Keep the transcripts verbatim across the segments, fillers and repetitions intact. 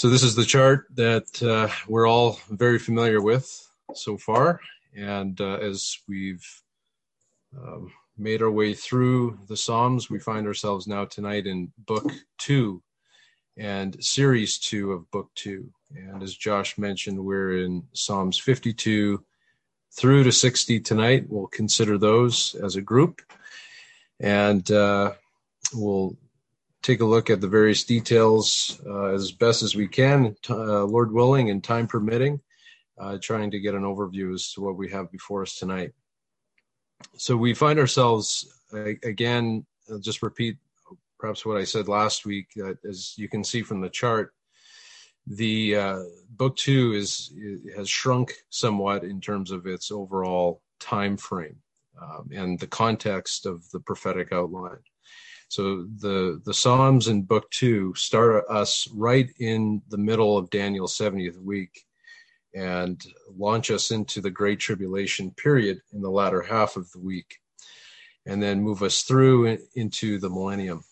So this is the chart that uh, we're all very familiar with so far. And uh, as we've um, made our way through the Psalms, we find ourselves now tonight in book two and series two of book two. And as Josh mentioned, we're in Psalms fifty-two through to sixty tonight. We'll consider those as a group. And uh, we'll take a look at the various details uh, as best as we can, uh, Lord willing and time permitting, uh, trying to get an overview as to what we have before us tonight. So we find ourselves, uh, again, I'll just repeat perhaps what I said last week, uh, as you can see from the chart, the uh, book two is has shrunk somewhat in terms of its overall time frame um, and the context of the prophetic outline. So the, the Psalms in book two start us right in the middle of Daniel's seventieth week and launch us into the Great Tribulation period in the latter half of the week, and then move us through in, into the millennium.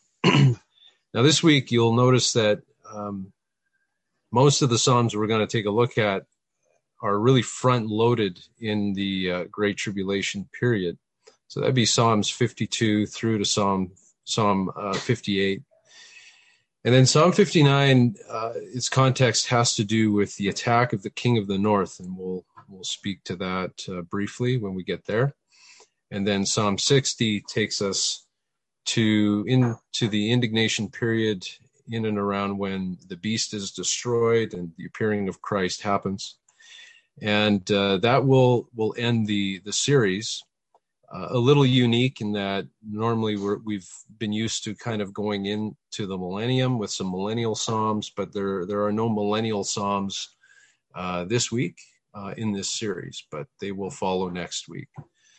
Now this week, you'll notice that um, most of the Psalms we're going to take a look at are really front-loaded in the uh, Great Tribulation period. So that'd be Psalms fifty-two through to Psalm Psalm uh, fifty-eight. And then Psalm fifty-nine, uh, its context has to do with the attack of the king of the north, and we'll we'll speak to that uh, briefly when we get there. And then Psalm sixty takes us to into the indignation period in and around when the beast is destroyed and the appearing of Christ happens. And uh, that will will end the the series. Uh, a little unique in that normally we're, we've been used to kind of going into the millennium with some millennial psalms, but there there are no millennial psalms uh, this week uh, in this series, but they will follow next week.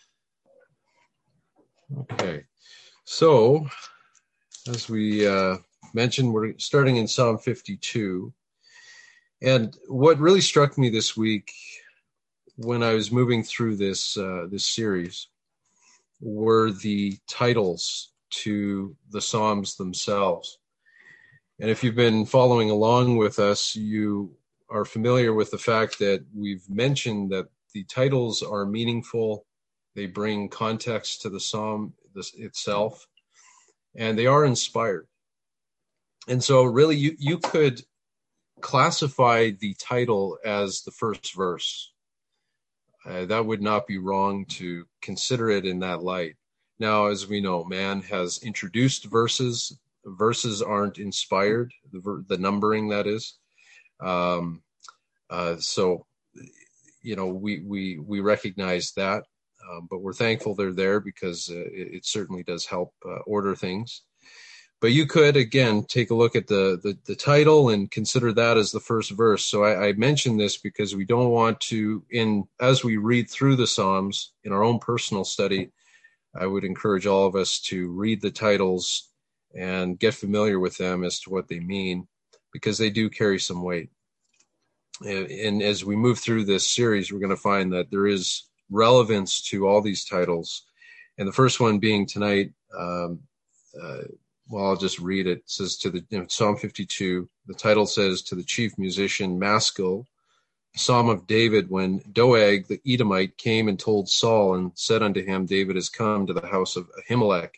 Okay, so as we uh, mentioned, we're starting in Psalm fifty-two, and what really struck me this week when I was moving through this uh, this series were the titles to the Psalms themselves. And if you've been following along with us, you are familiar with the fact that we've mentioned that the titles are meaningful. They bring context to the Psalm itself, and they are inspired. And so really you, you could classify the title as the first verse. Uh, that would not be wrong to consider it in that light. Now, as we know, man has introduced verses. Verses aren't inspired, the, ver- the numbering, that is. Um, uh, so, you know, we, we, we recognize that, um, but we're thankful they're there because uh, it, it certainly does help uh, order things. But you could, again, take a look at the, the, the title and consider that as the first verse. So I, I mentioned this because we don't want to, in as we read through the Psalms in our own personal study, I would encourage all of us to read the titles and get familiar with them as to what they mean, because they do carry some weight. And, and as we move through this series, we're going to find that there is relevance to all these titles. And the first one being tonight, um, uh, well, I'll just read it. It says to the, you know, Psalm fifty-two, the title says, to the chief musician Maskil, Psalm of David, when Doeg the Edomite came and told Saul and said unto him, David has come to the house of Ahimelech.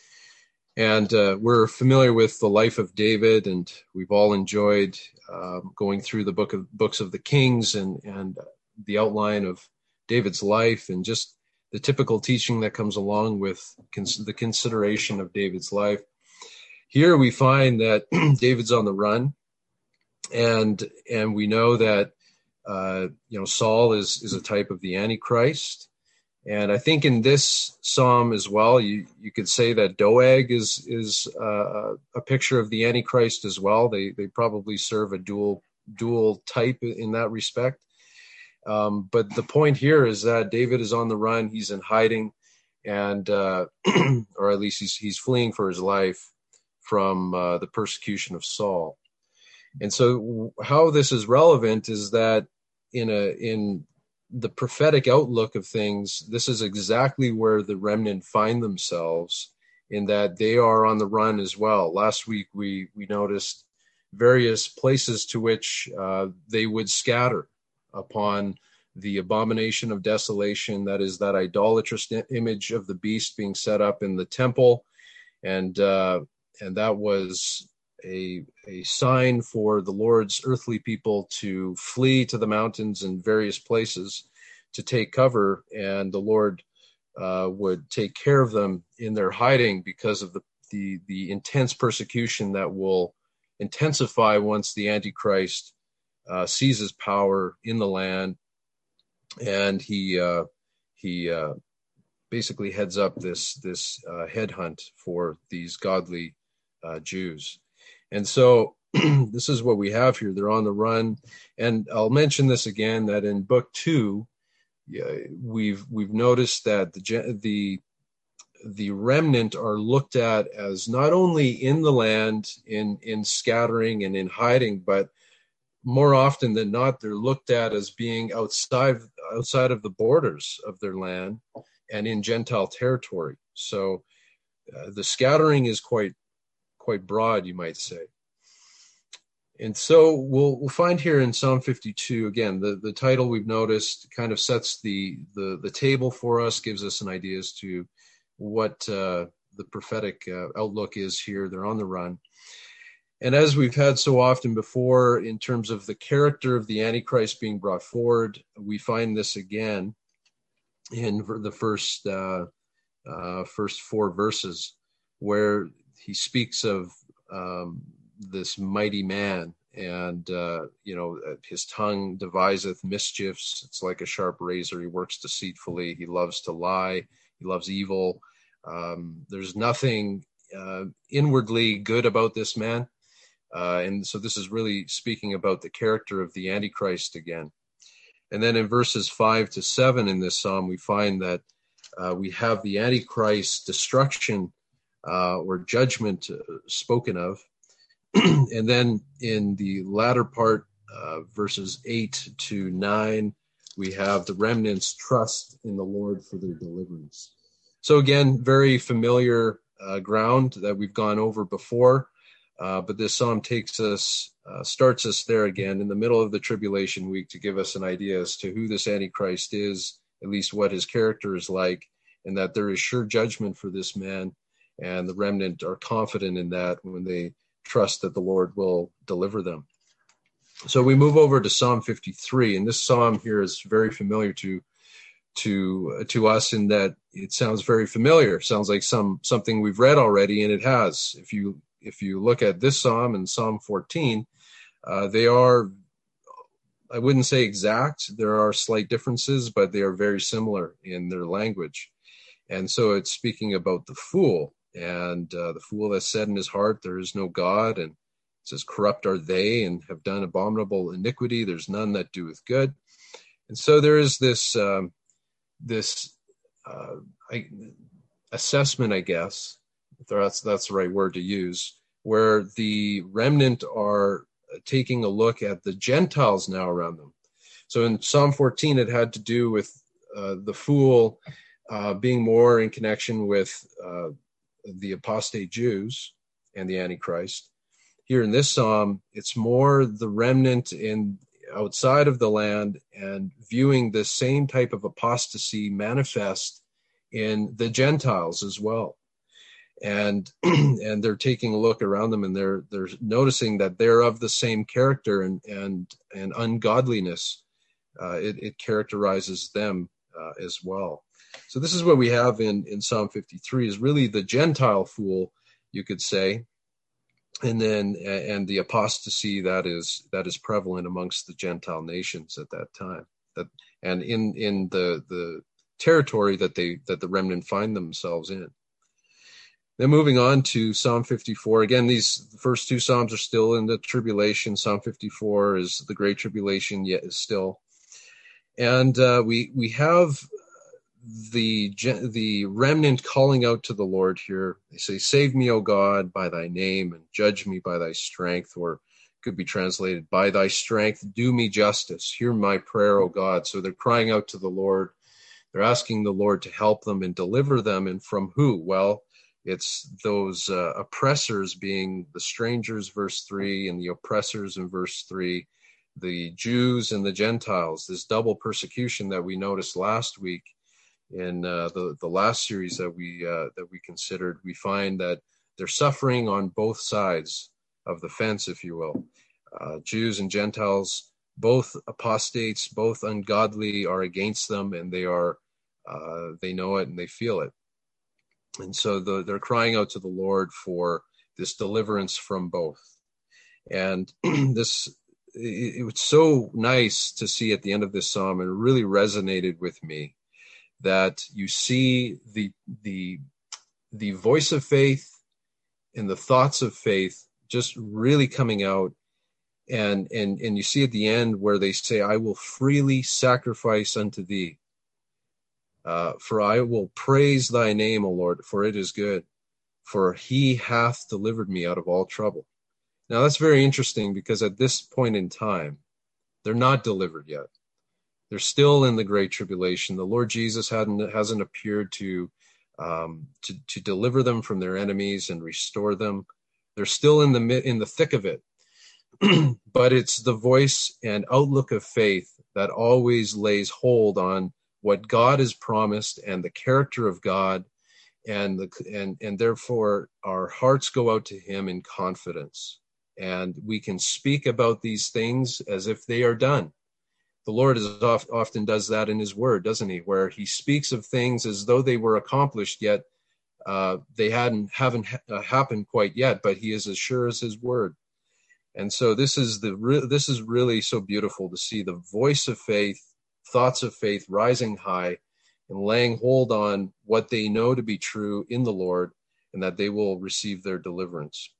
And uh, we're familiar with the life of David, and we've all enjoyed uh, going through the book of books of the Kings and, and the outline of David's life and just the typical teaching that comes along with cons- the consideration of David's life. Here we find that David's on the run, and and we know that uh, you know Saul is is a type of the Antichrist, and I think in this psalm as well, you you could say that Doeg is is uh, a picture of the Antichrist as well. They they probably serve a dual dual type in that respect. Um, but the point here is that David is on the run; he's in hiding, and uh, or at least he's he's fleeing for his life from uh, the persecution of Saul. And so how this is relevant is that in a in the prophetic outlook of things, this is exactly where the remnant find themselves, in that they are on the run as well. Last week we we noticed various places to which uh, they would scatter upon the abomination of desolation, that is that idolatrous image of the beast being set up in the temple. And uh, and that was a, a sign for the Lord's earthly people to flee to the mountains and various places to take cover, and the Lord uh, would take care of them in their hiding because of the, the, the intense persecution that will intensify once the Antichrist uh, seizes power in the land, and he uh, he uh, basically heads up this this uh, headhunt for these godly uh, Jews. And so this is what we have here. They're on the run. And I'll mention this again, that in book two, yeah, we've we've noticed that the the the remnant are looked at as not only in the land, in in scattering and in hiding, but more often than not, they're looked at as being outside outside of the borders of their land and in Gentile territory. So uh, the scattering is quite quite broad, you might say. And so we'll we'll find here in Psalm fifty-two, again, the, the title we've noticed kind of sets the, the, the table for us, gives us an idea as to what uh, the prophetic uh, outlook is here. They're on the run. And as we've had so often before, in terms of the character of the Antichrist being brought forward, we find this again in the first uh, uh, first four verses, where he speaks of um, this mighty man, and uh, you know, his tongue deviseth mischiefs. It's like a sharp razor. He works deceitfully. He loves to lie. He loves evil. Um, there's nothing uh, inwardly good about this man. Uh, and so this is really speaking about the character of the Antichrist again. And then in verses five to seven in this psalm, we find that uh, we have the Antichrist's destruction uh, or judgment uh, spoken of. And then in the latter part, uh, verses eight to nine, we have the remnant's trust in the Lord for their deliverance. So again, very familiar uh, ground that we've gone over before. Uh, but this psalm takes us, uh, starts us there again in the middle of the tribulation week to give us an idea as to who this Antichrist is, at least what his character is like, and that there is sure judgment for this man. And the remnant are confident in that when they trust that the Lord will deliver them. So we move over to Psalm fifty-three, and this psalm here is very familiar to to uh, to us in that it sounds very familiar. It sounds like some something we've read already, and it has. If you If you look at this psalm and Psalm fourteen, uh, they are, I wouldn't say exact. There are slight differences, but they are very similar in their language. And so it's speaking about the fool, and uh, the fool has said in his heart, there is no God. And it says, corrupt are they and have done abominable iniquity. There's none that doeth good. And so there is this, um, this uh, I, assessment, I guess, if that's that's the right word to use, where the remnant are taking a look at the Gentiles now around them. So in Psalm fourteen, it had to do with uh, the fool uh, being more in connection with uh, the apostate Jews and the Antichrist. Here in this psalm, it's more the remnant in outside of the land and viewing the same type of apostasy manifest in the Gentiles as well. And and they're taking a look around them, and they're they're noticing that they're of the same character, and and and ungodliness. Uh, it, it characterizes them uh, as well. So this is what we have in in Psalm fifty-three, is really the Gentile fool, you could say, and then and the apostasy that is that is prevalent amongst the Gentile nations at that time, that and in in the the territory that they that the remnant find themselves in. Then moving on to Psalm fifty-four. Again, these first two Psalms are still in the tribulation. Psalm fifty-four is the great tribulation, yet is still. And uh, we we have the the remnant calling out to the Lord here. They say, save me, O God, by thy name, and judge me by thy strength, or could be translated, by thy strength, do me justice. Hear my prayer, O God. So they're crying out to the Lord. They're asking the Lord to help them and deliver them. And from who? Well, It's those uh, oppressors being the strangers, verse three, and the oppressors in verse three, the Jews and the Gentiles, this double persecution that we noticed last week in uh, the, the last series that we uh, that we considered. We find that they're suffering on both sides of the fence, if you will. Uh, Jews and Gentiles, both apostates, both ungodly, are against them, and they are uh, they know it and they feel it. And so the, they're crying out to the Lord for this deliverance from both. And this, it, it was so nice to see at the end of this psalm, and it really resonated with me, that you see the the the voice of faith and the thoughts of faith just really coming out. And and and you see at the end where they say, I will freely sacrifice unto thee. Uh, for I will praise thy name, O Lord, for it is good, for he hath delivered me out of all trouble. Now that's very interesting, because at this point in time, they're not delivered yet. They're still in the great tribulation. The Lord Jesus hadn't hasn't appeared to um, to to deliver them from their enemies and restore them. They're still in the in the thick of it. But it's the voice and outlook of faith that always lays hold on what God has promised and the character of God, and the and and therefore our hearts go out to him in confidence, and we can speak about these things as if they are done. The Lord is oft, often does that in his word, doesn't he? Where he speaks of things as though they were accomplished, yet uh, they hadn't haven't ha- happened quite yet, but he is as sure as his word. And so this is the re- this is really so beautiful to see the voice of faith, thoughts of faith rising high and laying hold on what they know to be true in the Lord, and that they will receive their deliverance.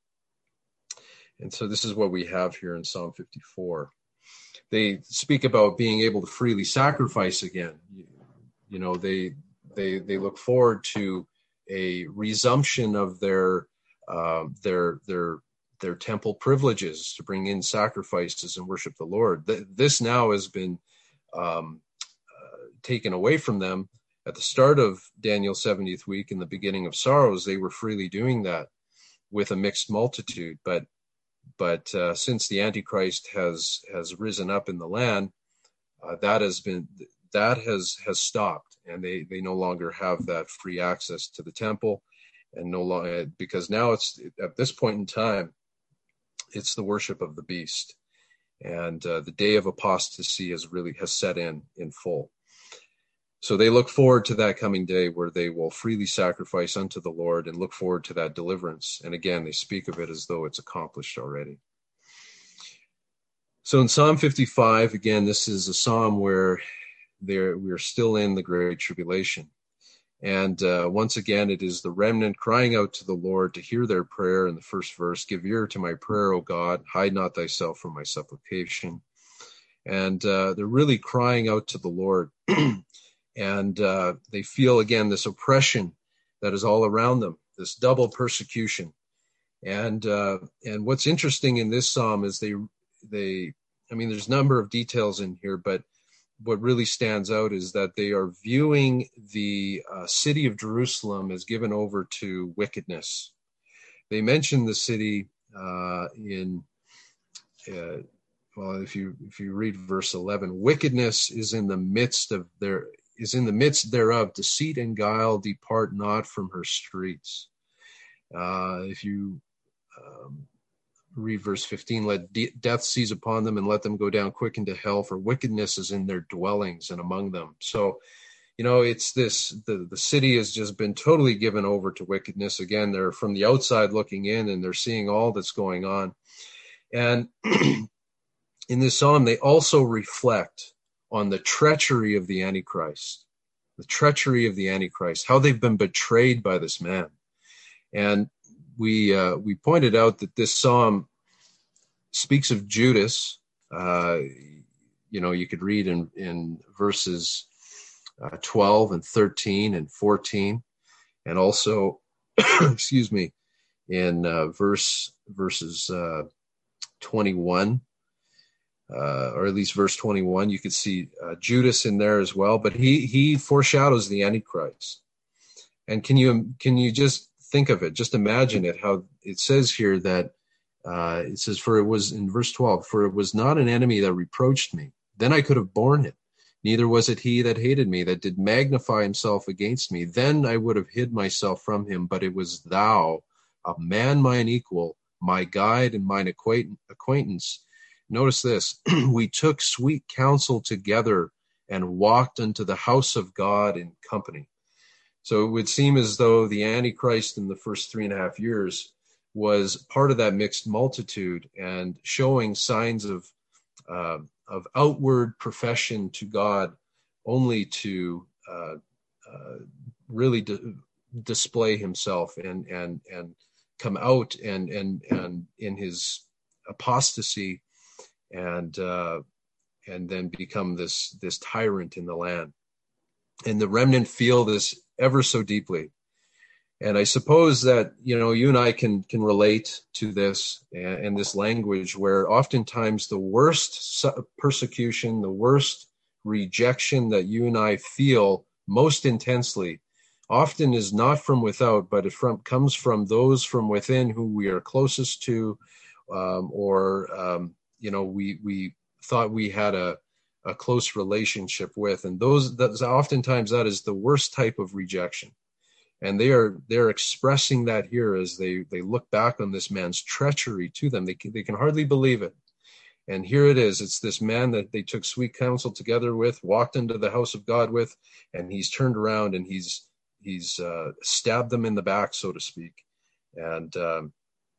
And so this is what we have here in Psalm fifty-four. They speak about being able to freely sacrifice again. You, you know, they they they look forward to a resumption of their uh, their their their temple privileges to bring in sacrifices and worship the Lord. This now has been um, uh, taken away from them. At the start of Daniel's seventieth week, in the beginning of sorrows, they were freely doing that with a mixed multitude. But but uh, since the Antichrist has has risen up in the land, uh, that has been that has has stopped, and they they no longer have that free access to the temple, and no longer, because now it's at this point in time, it's the worship of the beast, and uh, the day of apostasy has really has set in in full. So they look forward to that coming day where they will freely sacrifice unto the Lord and look forward to that deliverance. And again, they speak of it as though it's accomplished already. So in Psalm fifty-five, again, this is a psalm where there we are still in the great tribulation. And uh, once again, it is the remnant crying out to the Lord to hear their prayer. In the first verse, give ear to my prayer, O God, hide not thyself from my supplication. And uh, they're really crying out to the Lord. And uh, they feel, again, this oppression that is all around them, this double persecution. And uh, and what's interesting in this psalm is they, they, I mean, there's a number of details in here, but what really stands out is that they are viewing the uh, city of Jerusalem as given over to wickedness. They mention the city uh, in, uh, well, if you if you read verse eleven, wickedness is in the midst of their is in the midst thereof, deceit and guile depart not from her streets. Uh, if you um, read verse fifteen, let de- death seize upon them and let them go down quick into hell, for wickedness is in their dwellings and among them. So, you know, it's this, the, the city has just been totally given over to wickedness. Again, they're from the outside looking in, and they're seeing all that's going on. And in this psalm, they also reflect on the treachery of the Antichrist, the treachery of the Antichrist, how they've been betrayed by this man. And we uh, we pointed out that this psalm speaks of Judas. Uh, you know, you could read in, in verses uh, twelve and thirteen and fourteen, and also, excuse me, in uh, verse verses uh, twenty-one. Uh, or at least verse twenty-one, you could see uh, Judas in there as well, but he he foreshadows the Antichrist. And can you can you just think of it, just imagine it, how it says here that, uh, it says, for it was in verse twelve, for it was not an enemy that reproached me. Then I could have borne it. Neither was it he that hated me, that did magnify himself against me. Then I would have hid myself from him, but it was thou, a man mine equal, my guide and mine acquaintance. Notice this, we took sweet counsel together and walked unto the house of God in company. So it would seem as though the Antichrist in the first three and a half years was part of that mixed multitude and showing signs of uh, of outward profession to God, only to uh, uh, really di- display himself and and and come out and and and in his apostasy and uh, and then become this this tyrant in the land. And the remnant feel this ever so deeply. And I suppose that, you know, you and I can can relate to this and, and this language where oftentimes the worst persecution, the worst rejection that you and I feel most intensely often is not from without, but it from, comes from those from within who we are closest to, um, or, um, you know, we we thought we had a, a close relationship with. And those, that's oftentimes that is the worst type of rejection. And they are they're expressing that here as they, they look back on this man's treachery to them. They can, they can hardly believe it. And here it is. It's this man that they took sweet counsel together with, walked into the house of God with, and he's turned around and he's he's uh, stabbed them in the back, so to speak. And um,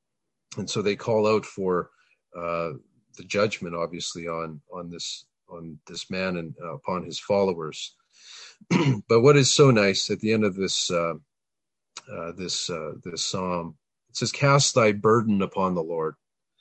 and so they call out for uh, the judgment, obviously, on on this on this man and uh, upon his followers. But what is so nice at the end of this uh, uh, this uh, this psalm, it says, "Cast thy burden upon the Lord,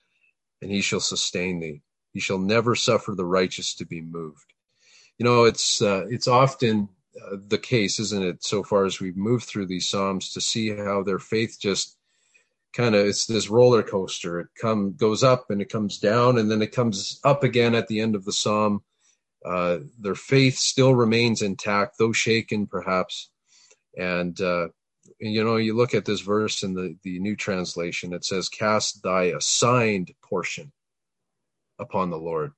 and he shall sustain thee. He shall never suffer the righteous to be moved." You know, it's uh, it's often uh, the case, isn't it, so far as we've moved through these psalms, to see how their faith just kind of, it's this roller coaster. It come goes up and it comes down, and then it comes up again at the end of the psalm. Uh, their faith still remains intact, though shaken perhaps. And, uh, you know, you look at this verse in the, the New Translation, it says, "Cast thy assigned portion upon the Lord."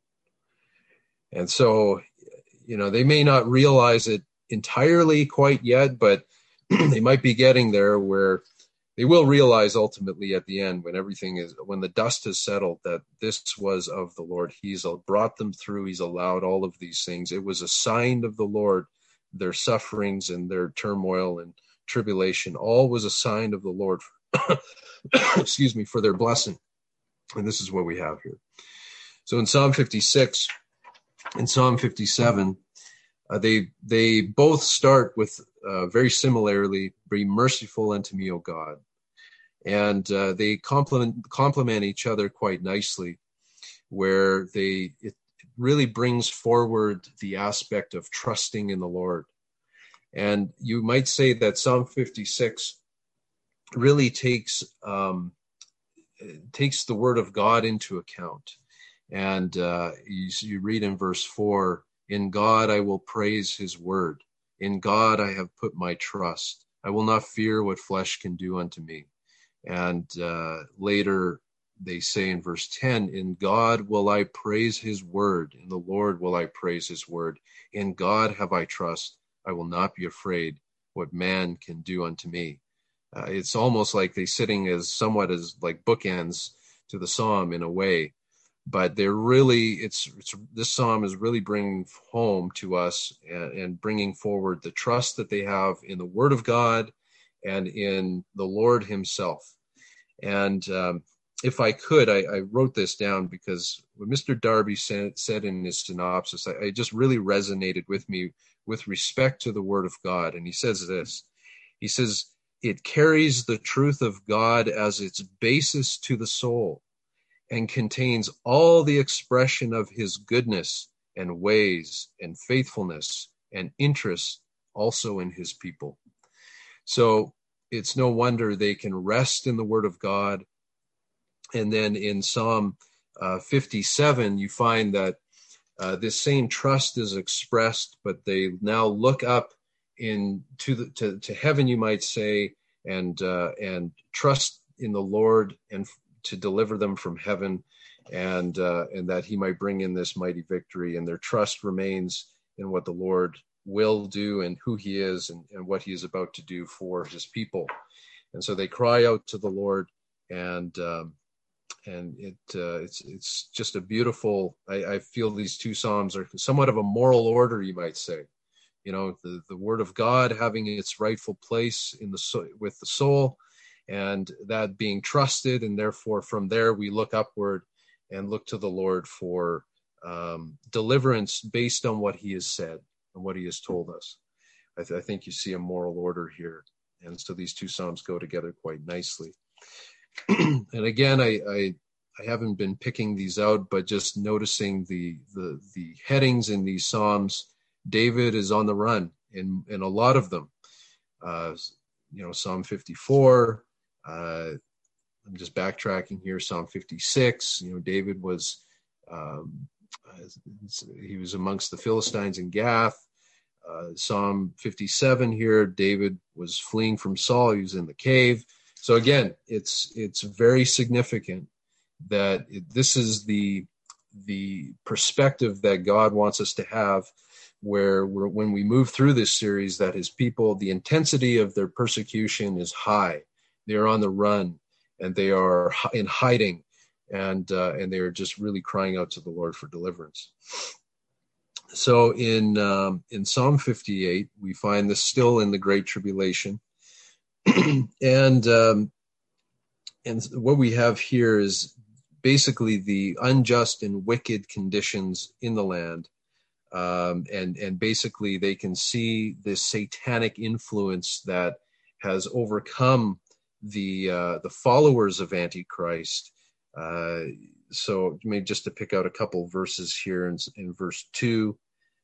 And so, you know, they may not realize it entirely quite yet, but they might be getting there, where they will realize ultimately at the end, when everything is, when the dust has settled, that this was of the Lord. He's brought them through. He's allowed all of these things. It was a sign of the Lord. Their sufferings and their turmoil and tribulation, all was a sign of the Lord, excuse me, for their blessing. And this is what we have here. So in Psalm fifty-six and Psalm fifty-seven, uh, they they both start with uh, very similarly, "Be merciful unto me, O God." And uh, they complement complement each other quite nicely, where they it really brings forward the aspect of trusting in the Lord. And you might say that Psalm fifty-six really takes um, takes the word of God into account. And uh, you, you read in verse four, "In God I will praise his word. In God I have put my trust. I will not fear what flesh can do unto me." And uh, later they say in verse ten, "In God will I praise his word. In the Lord will I praise his word. In God have I trust. I will not be afraid what man can do unto me." Uh, it's almost like they sitting as somewhat as like bookends to the psalm in a way, but they're really, it's, it's this psalm is really bringing home to us and, and bringing forward the trust that they have in the word of God and in the Lord himself. And um, if I could, I, I wrote this down because what Mister Darby said, said in his synopsis, I, it just really resonated with me with respect to the word of God. And he says this, he says, "It carries the truth of God as its basis to the soul and contains all the expression of his goodness and ways and faithfulness and interest also in his people." So it's no wonder they can rest in the word of God. And then in Psalm uh, fifty-seven, you find that uh, this same trust is expressed, but they now look up in to, the, to, to heaven, you might say, and uh, and trust in the Lord and to deliver them from heaven, and uh, and that he might bring in this mighty victory. And their trust remains in what the Lord will do and who he is, and, and what he is about to do for his people. And so they cry out to the Lord, and um, and it uh, it's it's just a beautiful. I, I feel these two psalms are somewhat of a moral order, you might say. You know, the, the word of God having its rightful place in the so, with the soul, and that being trusted, and therefore from there we look upward and look to the Lord for um, deliverance based on what he has said and what he has told us. I, th- I think you see a moral order here, and so these two psalms go together quite nicely. And again, I, I I haven't been picking these out, but just noticing the the the headings in these psalms. David is on the run in, in a lot of them. Uh, you know, Psalm fifty-four, uh, I'm just backtracking here, Psalm fifty-six, you know, David was, um, he was amongst the Philistines in Gath. Uh, Psalm fifty-seven here, David was fleeing from Saul, he was in the cave. So again, it's it's very significant that it, this is the the perspective that God wants us to have, where we're, when we move through this series, that his people, the intensity of their persecution is high. They are on the run, and they are in hiding, and uh, and they are just really crying out to the Lord for deliverance. So in um, in Psalm fifty-eight, we find this still in the Great Tribulation, and um, and what we have here is basically the unjust and wicked conditions in the land. Um, and, and basically they can see this satanic influence that has overcome the, uh, the followers of Antichrist. Uh, so maybe just to pick out a couple verses here in, in verse two.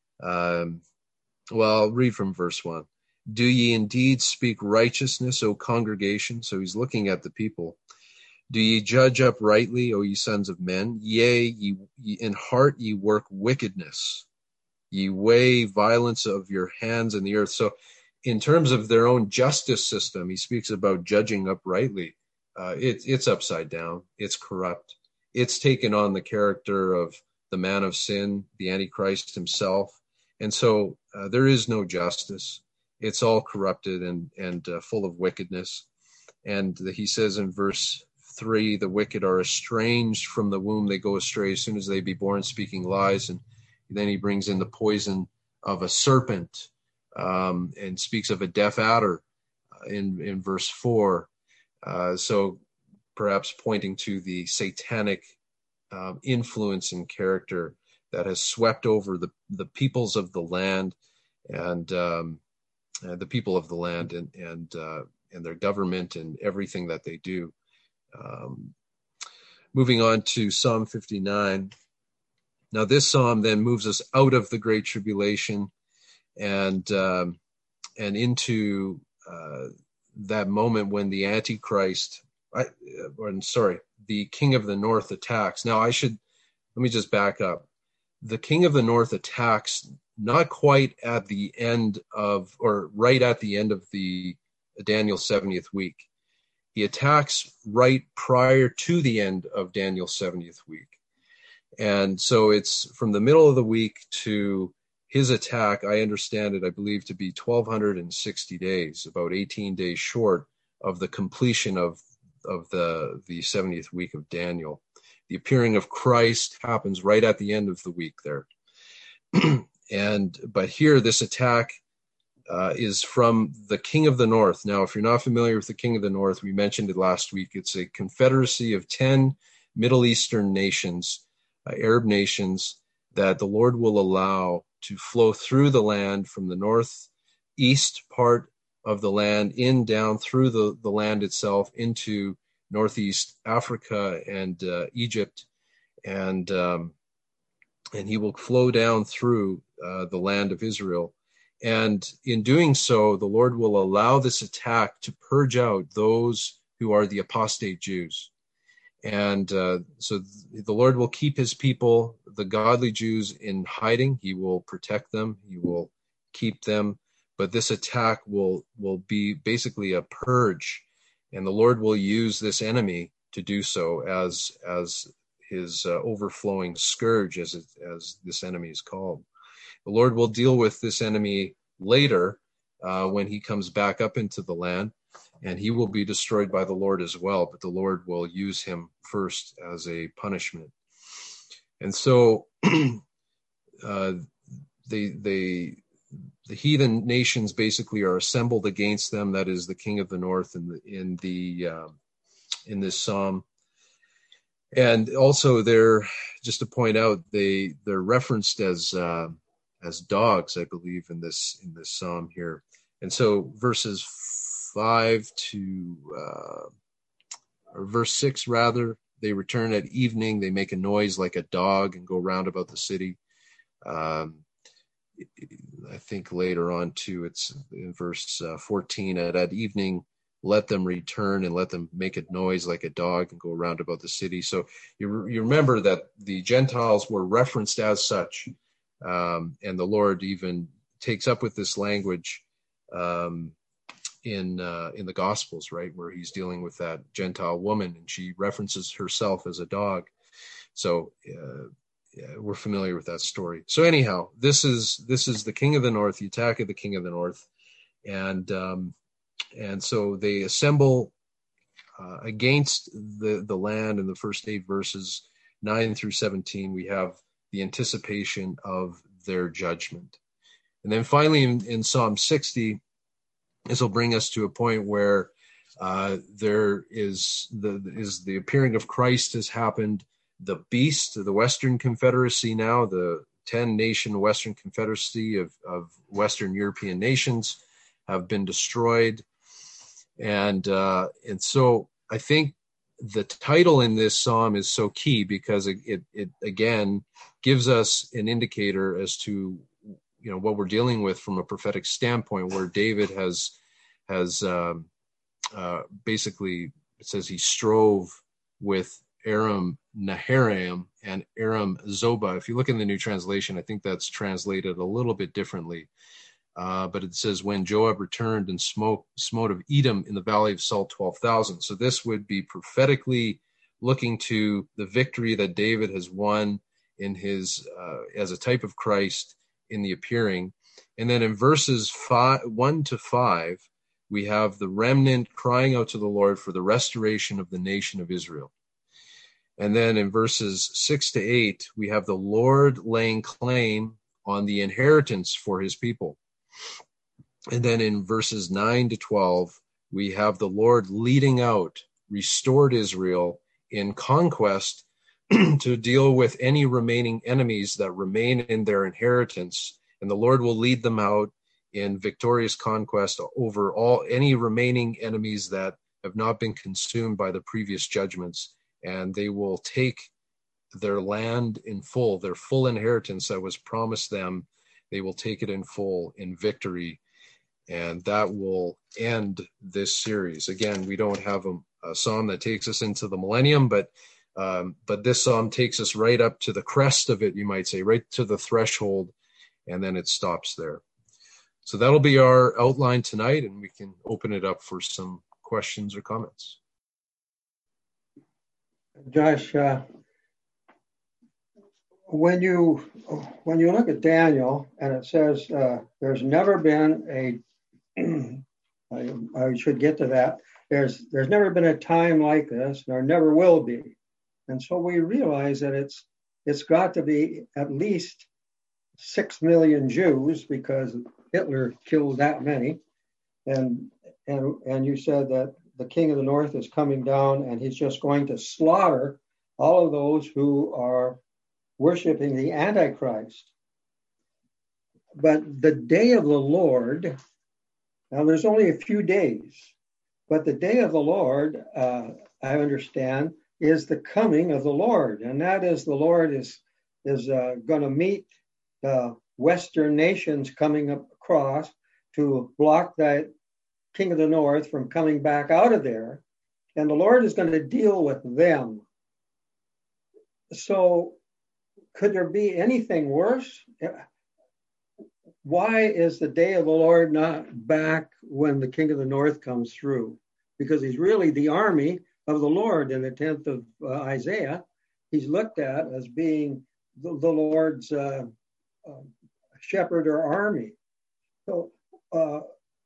Um, well, I'll read from verse one. Do ye indeed speak righteousness, O congregation? So he's looking at the people. Do ye judge uprightly, O ye sons of men? Yea, ye, ye in heart ye work wickedness. Ye weigh violence of your hands in the earth. So in terms of their own justice system, he speaks about judging uprightly. Uh, it, it's upside down. It's corrupt. It's taken on the character of the man of sin, the Antichrist himself. And so uh, there is no justice. It's all corrupted and, and uh, full of wickedness. And the, he says in verse three, the wicked are estranged from the womb. They go astray as soon as they be born, speaking lies. And then he brings in the poison of a serpent, um, and speaks of a deaf adder in, in verse four. Uh, so perhaps pointing to the satanic um, influence and character that has swept over the, the peoples of the land and um, uh, the people of the land and, and, uh, and their government and everything that they do. Um, moving on to Psalm fifty-nine. Now, this psalm then moves us out of the Great Tribulation and um, and into uh, that moment when the Antichrist, I, or sorry, the King of the North attacks. Now, I should let me just back up. The King of the North attacks not quite at the end of, or right at the end of the Daniel's seventieth week. He attacks right prior to the end of Daniel's seventieth week. And so it's from the middle of the week to his attack. I understand it, I believe, to be twelve sixty days, about eighteen days short of the completion of, of the, the seventieth week of Daniel. The appearing of Christ happens right at the end of the week there. and, but here, this attack uh, is from the King of the North. Now, if you're not familiar with the King of the North, we mentioned it last week. It's a confederacy of ten Middle Eastern nations, Uh, Arab nations, that the Lord will allow to flow through the land from the northeast part of the land in down through the, the land itself into northeast Africa and uh, Egypt, and um, and he will flow down through uh, the land of Israel. And in doing so, the Lord will allow this attack to purge out those who are the apostate Jews. And uh, so the Lord will keep his people, the godly Jews, in hiding. He will protect them. He will keep them. but this attack will will be basically a purge, and the Lord will use this enemy to do so as as his uh, overflowing scourge, as it, as this enemy is called. The Lord will deal with this enemy later uh, when he comes back up into the land, and he will be destroyed by the Lord as well, but the Lord will use him first as a punishment. And so uh, they they the heathen nations basically are assembled against them. That is the king of the north in the in the uh, in this psalm. And also, they're, just to point out, they they're referenced as uh, as dogs, I believe, in this in this psalm here. And so verses five to uh, or verse six rather, they return at evening. They make a noise like a dog and go round about the city. Um, I think later on too, it's in verse uh, fourteen. At at evening, let them return and let them make a noise like a dog and go around about the city. So you, you remember that the Gentiles were referenced as such. Um, and the Lord even takes up with this language um, in uh, in the Gospels, right, where he's dealing with that Gentile woman, and she references herself as a dog. So uh, yeah, we're familiar with that story. So anyhow, this is this is the king of the north, the attack of the king of the north. And um, And so they assemble uh, against the, the land. In the first eight verses, nine through seventeen, we have the anticipation of their judgment. And then finally in, in Psalm sixty, this will bring us to a point where uh, there is the, is the appearing of Christ has happened. The beast, the Western Confederacy now, the ten-nation Western Confederacy of, of Western European nations have been destroyed. And uh, and so I think the title in this psalm is so key because it, it, it again gives us an indicator as to, you know, what we're dealing with from a prophetic standpoint, where David has has um, uh, basically, it says he strove with Aram Naharaim and Aram Zobah. If you look in the New Translation, I think that's translated a little bit differently. Uh, but it says, when Joab returned and smote, smote of Edom in the valley of Salt twelve thousand. So this would be prophetically looking to the victory that David has won in his, uh, as a type of Christ in the appearing. And then in verses five, one to five, we have the remnant crying out to the Lord for the restoration of the nation of Israel. And then in verses six to eight, we have the Lord laying claim on the inheritance for his people. And then in verses nine to twelve, we have the Lord leading out restored Israel in conquest to deal with any remaining enemies that remain in their inheritance. And the Lord will lead them out in victorious conquest over all any remaining enemies that have not been consumed by the previous judgments. And they will take their land in full, their full inheritance that was promised them. They will take it in full in victory. And that will end this series. Again, we don't have a, a psalm that takes us into the millennium, but um, but this psalm takes us right up to the crest of it, you might say, right to the threshold, and then it stops there. So that'll be our outline tonight, and we can open it up for some questions or comments. Josh, uh, when you when you look at Daniel and it says uh, there's never been a I, I should get to that. There's there's never been a time like this. There never will be, and so we realize that it's it's got to be at least six million Jews because Hitler killed that many, and and and you said that the king of the north is coming down and he's just going to slaughter all of those who are worshiping the Antichrist. But the day of the Lord, now there's only a few days, but the day of the Lord, uh, I understand, is the coming of the Lord. And that is the Lord is, is uh, going to meet the Western nations coming across to block that king of the north from coming back out of there. And the Lord is going to deal with them. So could there be anything worse? why is the day of the Lord not back when the king of the north comes through? Because he's really the army of the Lord in the tenth of uh, Isaiah. He's looked at as being the, the Lord's uh, uh, shepherd or army. So uh,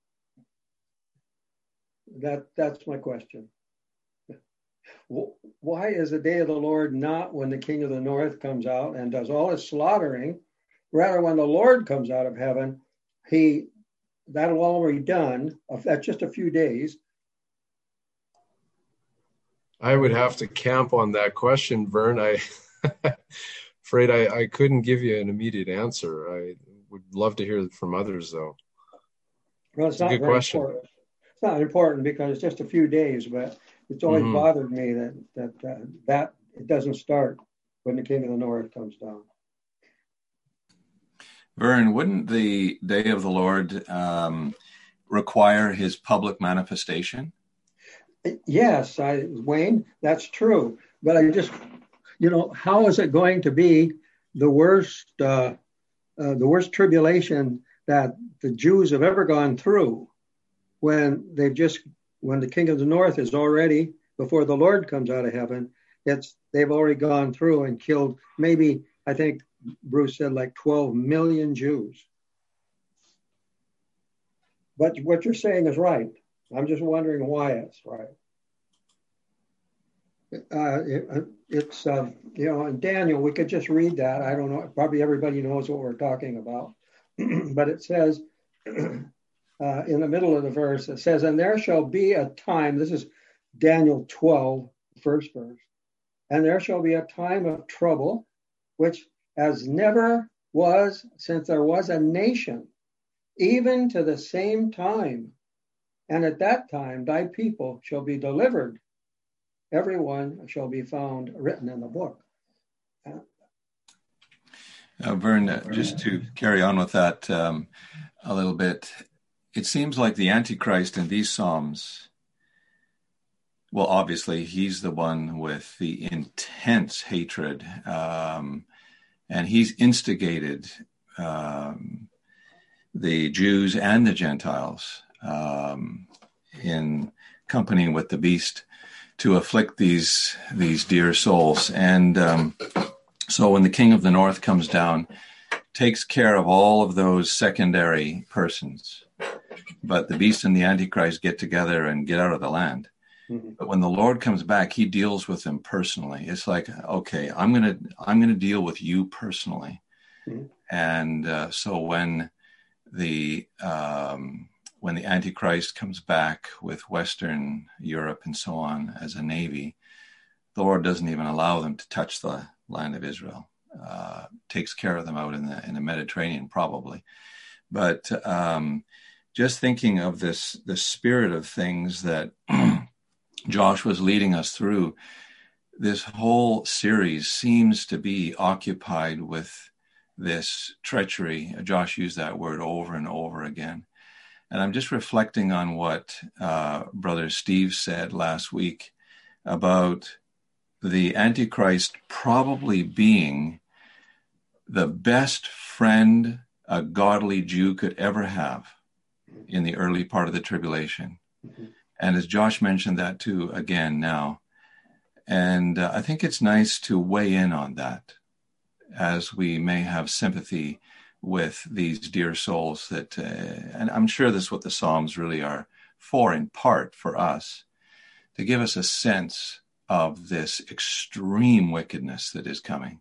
that that's my question. Why is the day of the Lord not when the king of the north comes out and does all his slaughtering? Rather, when the Lord comes out of heaven, he that'll all be done. That's just a few days. I would have to camp on that question, Vern. I afraid I, I couldn't give you an immediate answer. I would love to hear from others, though. Well, it's, it's not a good question. Important. It's not important because it's just a few days, but it's always mm-hmm. bothered me that that uh, that it doesn't start when the king of the north comes down. Vern, wouldn't the day of the Lord um, require his public manifestation? Yes, I, Wayne, that's true. But I just, you know, how is it going to be the worst, uh, uh, the worst tribulation that the Jews have ever gone through when they've just, when the king of the north is already, before the Lord comes out of heaven, it's they've already gone through and killed maybe, I think Bruce said like twelve million Jews. But what you're saying is right. I'm just wondering why it's right. Uh, it, it's, uh, you know, in Daniel, we could just read that. I don't know. Probably everybody knows what we're talking about. But it says, uh, in the middle of the verse, it says, and there shall be a time, this is Daniel twelve, first verse, and there shall be a time of trouble, which as never was since there was a nation, even to the same time. And at that time, thy people shall be delivered. Everyone shall be found written in the book. Uh, Vern, uh, just to carry on with that um, a little bit, it seems like the Antichrist in these Psalms, well, obviously, he's the one with the intense hatred, um, and he's instigated um, the Jews and the Gentiles um, in company with the beast to afflict these these dear souls. And um, so when the king of the north comes down, takes care of all of those secondary persons. But the beast and the Antichrist get together and get out of the land. Mm-hmm. But when the Lord comes back, he deals with them personally. It's like, okay, I'm gonna I'm gonna deal with you personally. Mm-hmm. And uh, so when the um, when the Antichrist comes back with Western Europe and so on as a navy, the Lord doesn't even allow them to touch the land of Israel. Uh, takes care of them out in the in the Mediterranean, probably. But um, just thinking of this, the spirit of things that Josh was leading us through, this whole series seems to be occupied with this treachery. Josh used that word over and over again. And I'm just reflecting on what uh, Brother Steve said last week about the Antichrist probably being the best friend a godly Jew could ever have in the early part of the tribulation. Mm-hmm. And as Josh mentioned that too, again now. And uh, I think it's nice to weigh in on that as we may have sympathy with these dear souls that, uh, and I'm sure this is what the Psalms really are for, in part for us, to give us a sense of this extreme wickedness that is coming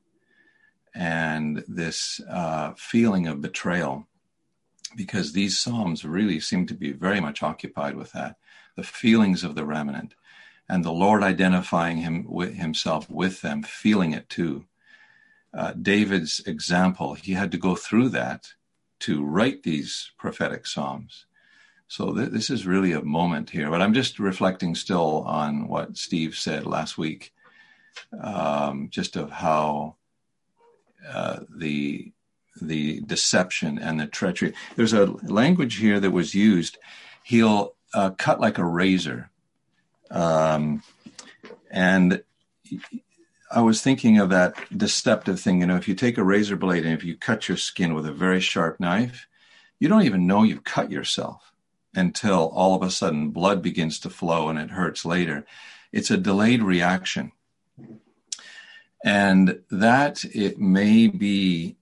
and this uh, feeling of betrayal, because these Psalms really seem to be very much occupied with that, the feelings of the remnant and the Lord identifying him with himself with them, feeling it too. Uh, David's example, he had to go through that to write these prophetic Psalms. So th- this is really a moment here, but I'm just reflecting still on what Steve said last week, um, just of how uh, the the deception and the treachery. There's a language here that was used. He'll uh, cut like a razor. Um, and I was thinking of that deceptive thing. You know, if you take a razor blade and if you cut your skin with a very sharp knife, you don't even know you've cut yourself until all of a sudden blood begins to flow and it hurts later. It's a delayed reaction. And that it may be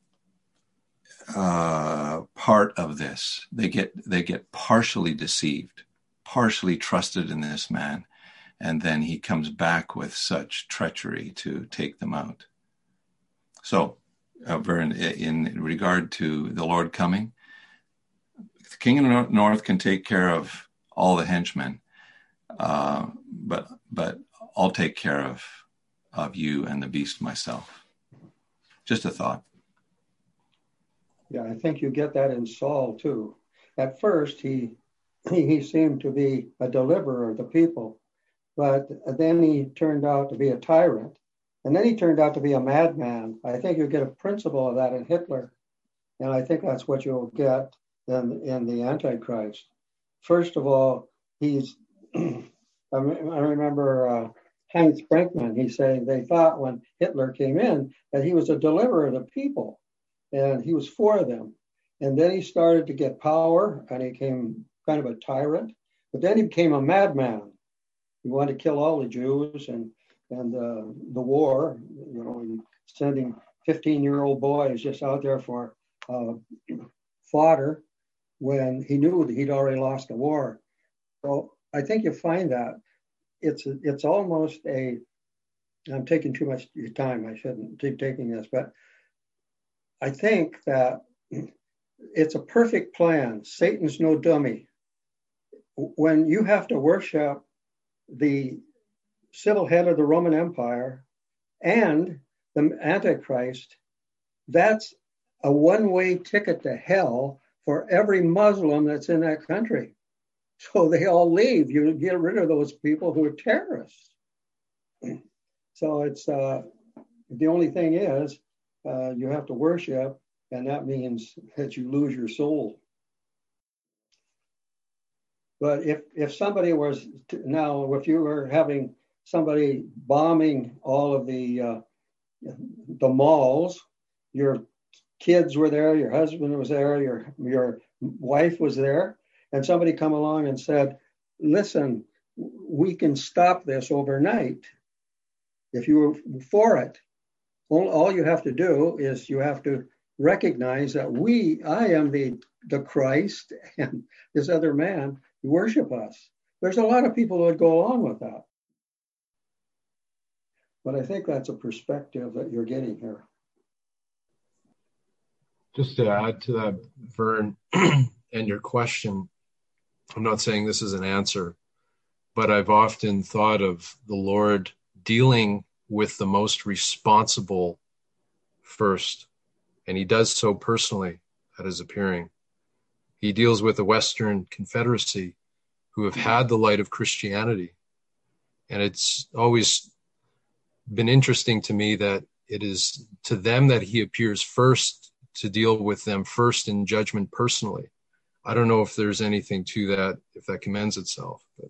uh, part of this. They get they get partially deceived, partially trusted in this man, and then he comes back with such treachery to take them out. So, uh, Vern, in regard to the Lord coming, the king of the north can take care of all the henchmen, uh, but but I'll take care of of you and the beast myself. Just a thought. Yeah, I think you get that in Saul too. At first, he he, he seemed to be a deliverer of the people, but then he turned out to be a tyrant, and then he turned out to be a madman. I think you get a principle of that in Hitler, and I think that's what you'll get in, in the Antichrist. First of all, he's, I remember uh, Heinz Brinkmann, he's saying they thought when Hitler came in that he was a deliverer of the people, and he was for them. And then he started to get power, and he became kind of a tyrant, but then he became a madman. He wanted to kill all the Jews and and uh, the war, you know, sending fifteen-year-old boys just out there for uh, fodder when he knew that he'd already lost the war. So I think you find that it's it's almost a, I'm taking too much time, I shouldn't keep taking this, but I think that it's a perfect plan. Satan's no dummy. When you have to worship the civil head of the Roman Empire and the Antichrist, that's a one-way ticket to hell for every Muslim that's in that country. So they all leave. You get rid of those people who are terrorists. So it's uh, the only thing is uh, you have to worship, and that means that you lose your soul. But if if somebody was to, now, if you were having somebody bombing all of the uh, the malls, your kids were there, your husband was there, your your wife was there, and somebody come along and said, listen, we can stop this overnight. If you were for it, all, all you have to do is you have to recognize that we, I am the, the Christ, and this other man, worship us. There's a lot of people who would go along with that. But I think that's a perspective that you're getting here. Just to add to that, Vern, and your question, I'm not saying this is an answer, but I've often thought of the Lord dealing with the most responsible first, and he does so personally at his appearing. He deals with the Western Confederacy, who have had the light of Christianity. And it's always been interesting to me that it is to them that he appears first, to deal with them first in judgment personally. I don't know if there's anything to that, if that commends itself. But.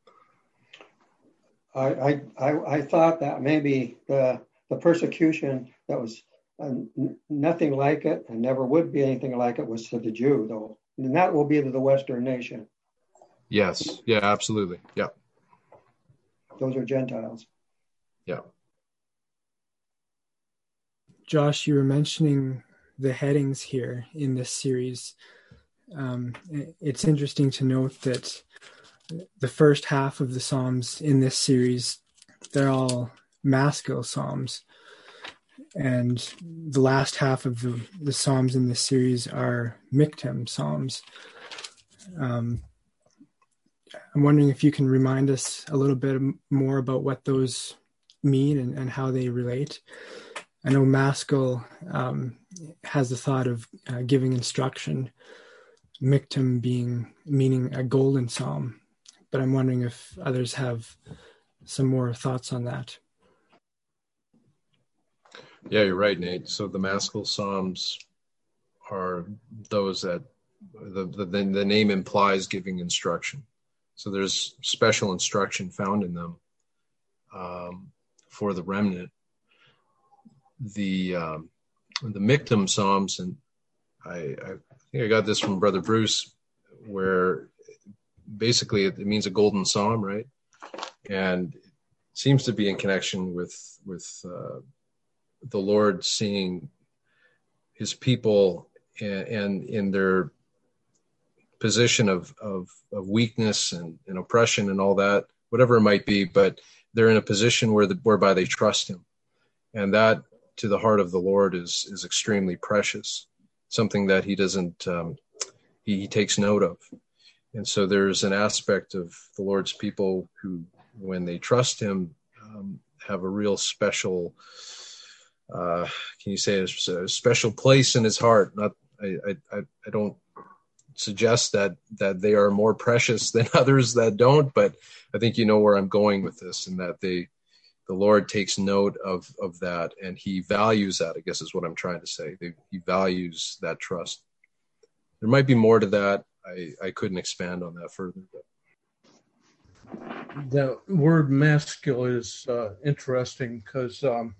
I, I, I thought that maybe the, the persecution that was uh, nothing like it and never would be anything like it was to the Jew, though. And that will be to the Western nation. Yes. Yeah, absolutely. Yeah. Those are Gentiles. Yeah. Josh, you were mentioning the headings here in this series. Um, it's interesting to note that the first half of the Psalms in this series, they're all Maskil Psalms. And the last half of the, the Psalms in this series are Michtam Psalms. Um, I'm wondering if you can remind us a little bit more about what those mean and, and how they relate. I know Maskil um, has the thought of uh, giving instruction, Michtam being meaning a golden psalm, but I'm wondering if others have some more thoughts on that. Yeah, you're right, Nate. So the Maskil Psalms are those that the, the, the name implies giving instruction. So there's special instruction found in them um, for the remnant. The um, the Michtam Psalms, and I, I think I got this from Brother Bruce, where basically it means a golden psalm, right? And it seems to be in connection with with uh, the Lord seeing his people and, and in their position of, of, of weakness and, and oppression and all that, whatever it might be, but they're in a position where the, whereby they trust him. And that to the heart of the Lord is, is extremely precious, something that he doesn't, um, he, he takes note of. And so there's an aspect of the Lord's people who, when they trust him, um, have a real special, uh, can you say a, a special place in his heart? Not, I, I, I don't suggest that that they are more precious than others that don't, but I think you know where I'm going with this, and that they, the Lord takes note of of that, and he values that, I guess is what I'm trying to say. They, he values that trust. There might be more to that. I, I couldn't expand on that further. But. The word maskil is uh, interesting because um,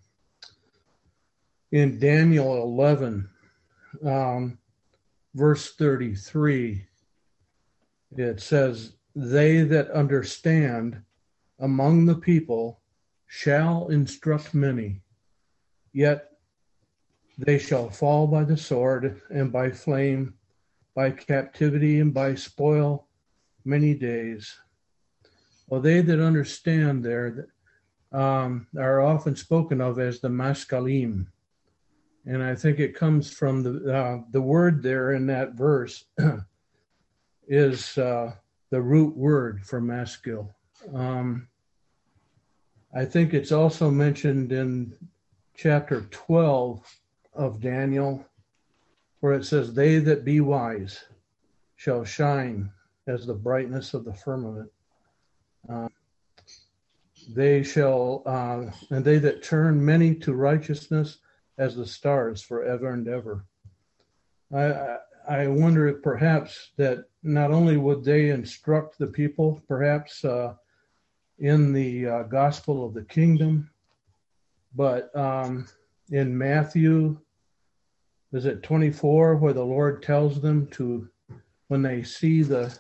in Daniel eleven, um, verse thirty-three, it says, "They that understand among the people shall instruct many, yet they shall fall by the sword and by flame, by captivity and by spoil many days." Well, they that understand there um, are often spoken of as the maskalim. And I think it comes from the uh, the word there in that verse is uh, the root word for maskil. Um, I think it's also mentioned in chapter twelve of Daniel, where it says, "They that be wise shall shine as the brightness of the firmament. Uh, they shall, uh, and they that turn many to righteousness as the stars forever and ever." I, I wonder if perhaps that not only would they instruct the people, perhaps uh, in the uh, gospel of the kingdom, but um, in Matthew, is it twenty-four, where the Lord tells them to, when they see the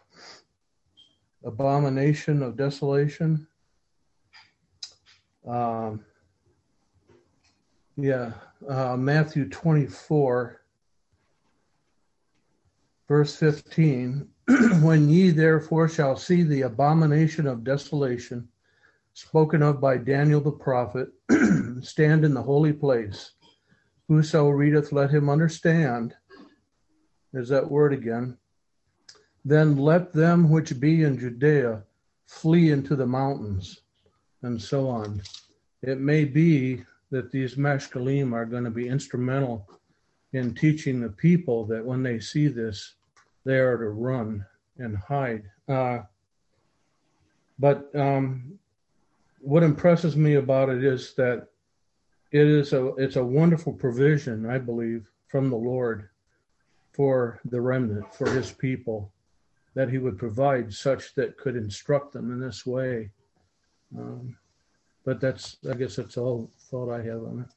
abomination of desolation, um, yeah, uh, Matthew twenty-four, verse fifteen, "When ye therefore shall see the abomination of desolation, spoken of by Daniel the prophet, stand in the holy place. Whoso readeth, let him understand." There's that word again. "Then let them which be in Judea flee into the mountains," and so on. It may be that these mashkalim are going to be instrumental in teaching the people that when they see this, they are to run and hide. Uh, but um, what impresses me about it is that it is a it's a wonderful provision, I believe, from the Lord for the remnant, for his people, that he would provide such that could instruct them in this way. Um, but that's, I guess that's all thought I have on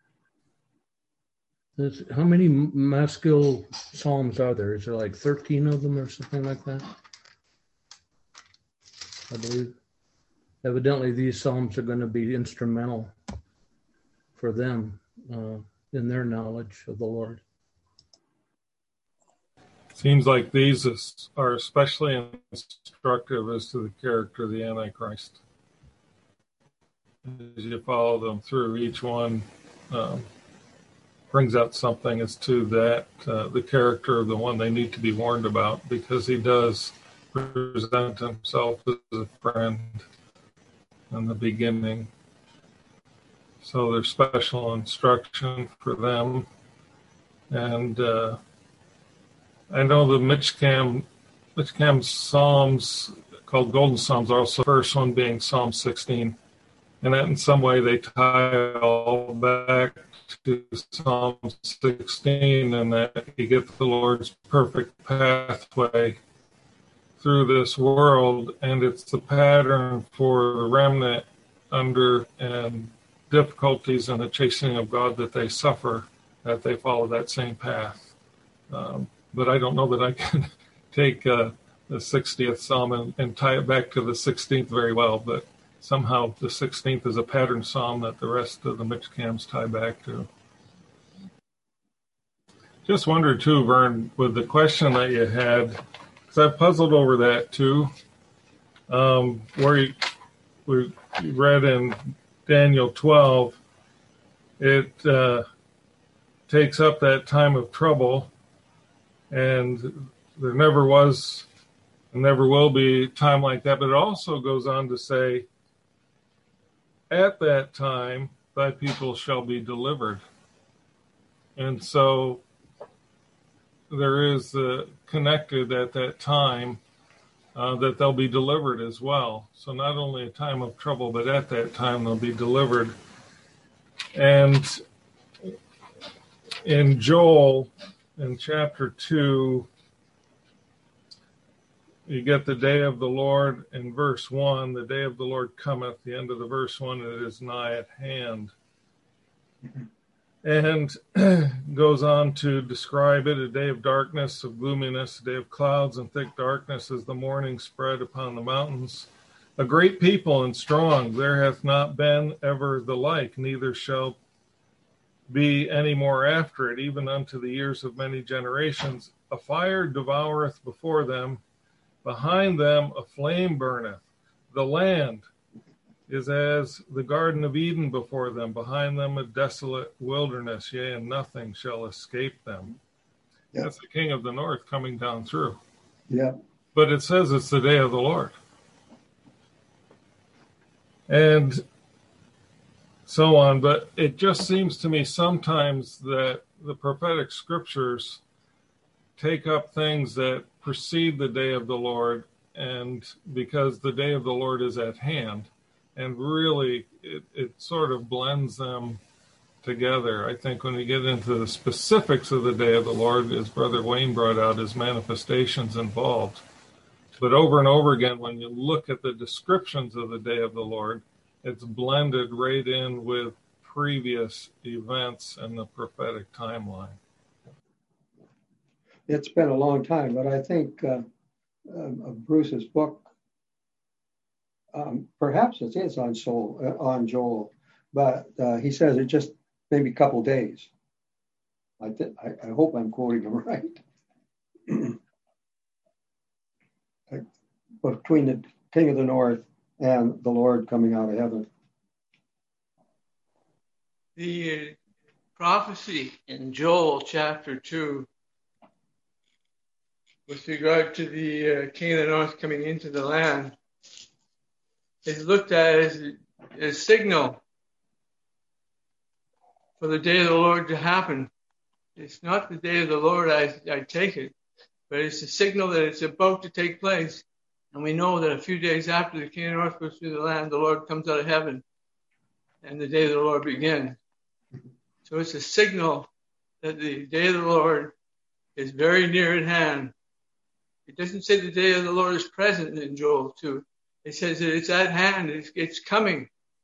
it. It's, how many maskil psalms are there? Is there like thirteen of them or something like that? I believe. Evidently, these psalms are going to be instrumental for them uh, in their knowledge of the Lord. Seems like these are especially instructive as to the character of the Antichrist. As you follow them through, each one um, brings out something as to that, uh, the character of the one they need to be warned about, because he does present himself as a friend in the beginning. So there's special instruction for them. And uh, I know the Michkam, Michkam Psalms, called Golden Psalms, are also the first one being Psalm sixteen. And that in some way they tie all back to Psalm sixteen, and that you get the Lord's perfect pathway through this world, and it's the pattern for the remnant under and difficulties and the chastening of God that they suffer, that they follow that same path. Um, but I don't know that I can take uh, the sixtieth Psalm and, and tie it back to the sixteenth very well, but somehow the sixteenth is a pattern Psalm that the rest of the Michkams tie back to. Just wondered too, Vern, with the question that you had, because I puzzled over that too, um, where you, we read in Daniel twelve, it uh, takes up that time of trouble, and there never was and never will be time like that. But it also goes on to say, at that time, thy people shall be delivered. And so there is uh, connected at that time uh, that they'll be delivered as well. So not only a time of trouble, but at that time they'll be delivered. And in Joel, in chapter two, you get the day of the Lord in verse one. The day of the Lord cometh, the end of the verse one, it is nigh at hand. And goes on to describe it, a day of darkness, of gloominess, a day of clouds and thick darkness as the morning spread upon the mountains. A great people and strong, there hath not been ever the like, neither shall be any more after it, even unto the years of many generations. A fire devoureth before them, behind them a flame burneth. The land is as the Garden of Eden before them, behind them a desolate wilderness, yea, and nothing shall escape them. Yep. That's the King of the North coming down through. Yeah. But it says it's the day of the Lord. And so on, but it just seems to me sometimes that the prophetic scriptures take up things that precede the day of the Lord, and because the day of the Lord is at hand, and really it, it sort of blends them together. I think when we get into the specifics of the day of the Lord, as Brother Wayne brought out, his manifestations involved. But over and over again, when you look at the descriptions of the day of the Lord, it's blended right in with previous events and the prophetic timeline. It's been a long time, but I think uh, uh, Bruce's book, um, perhaps it is on Joel, uh, on Joel, but uh, he says it just maybe a couple days. I, th- I, I hope I'm quoting him right. Between the King of the North and the Lord coming out of heaven. The uh, prophecy in Joel chapter two with regard to the uh, King of the North coming into the land is looked at as a signal for the day of the Lord to happen. It's not the day of the Lord, I, I take it, but it's a signal that it's about to take place. And we know that a few days after the King of the North goes through the land, the Lord comes out of heaven, and the day of the Lord begins. So it's a signal that the day of the Lord is very near at hand. It doesn't say the day of the Lord is present in Joel two. It says that it's at hand. It's, it's coming.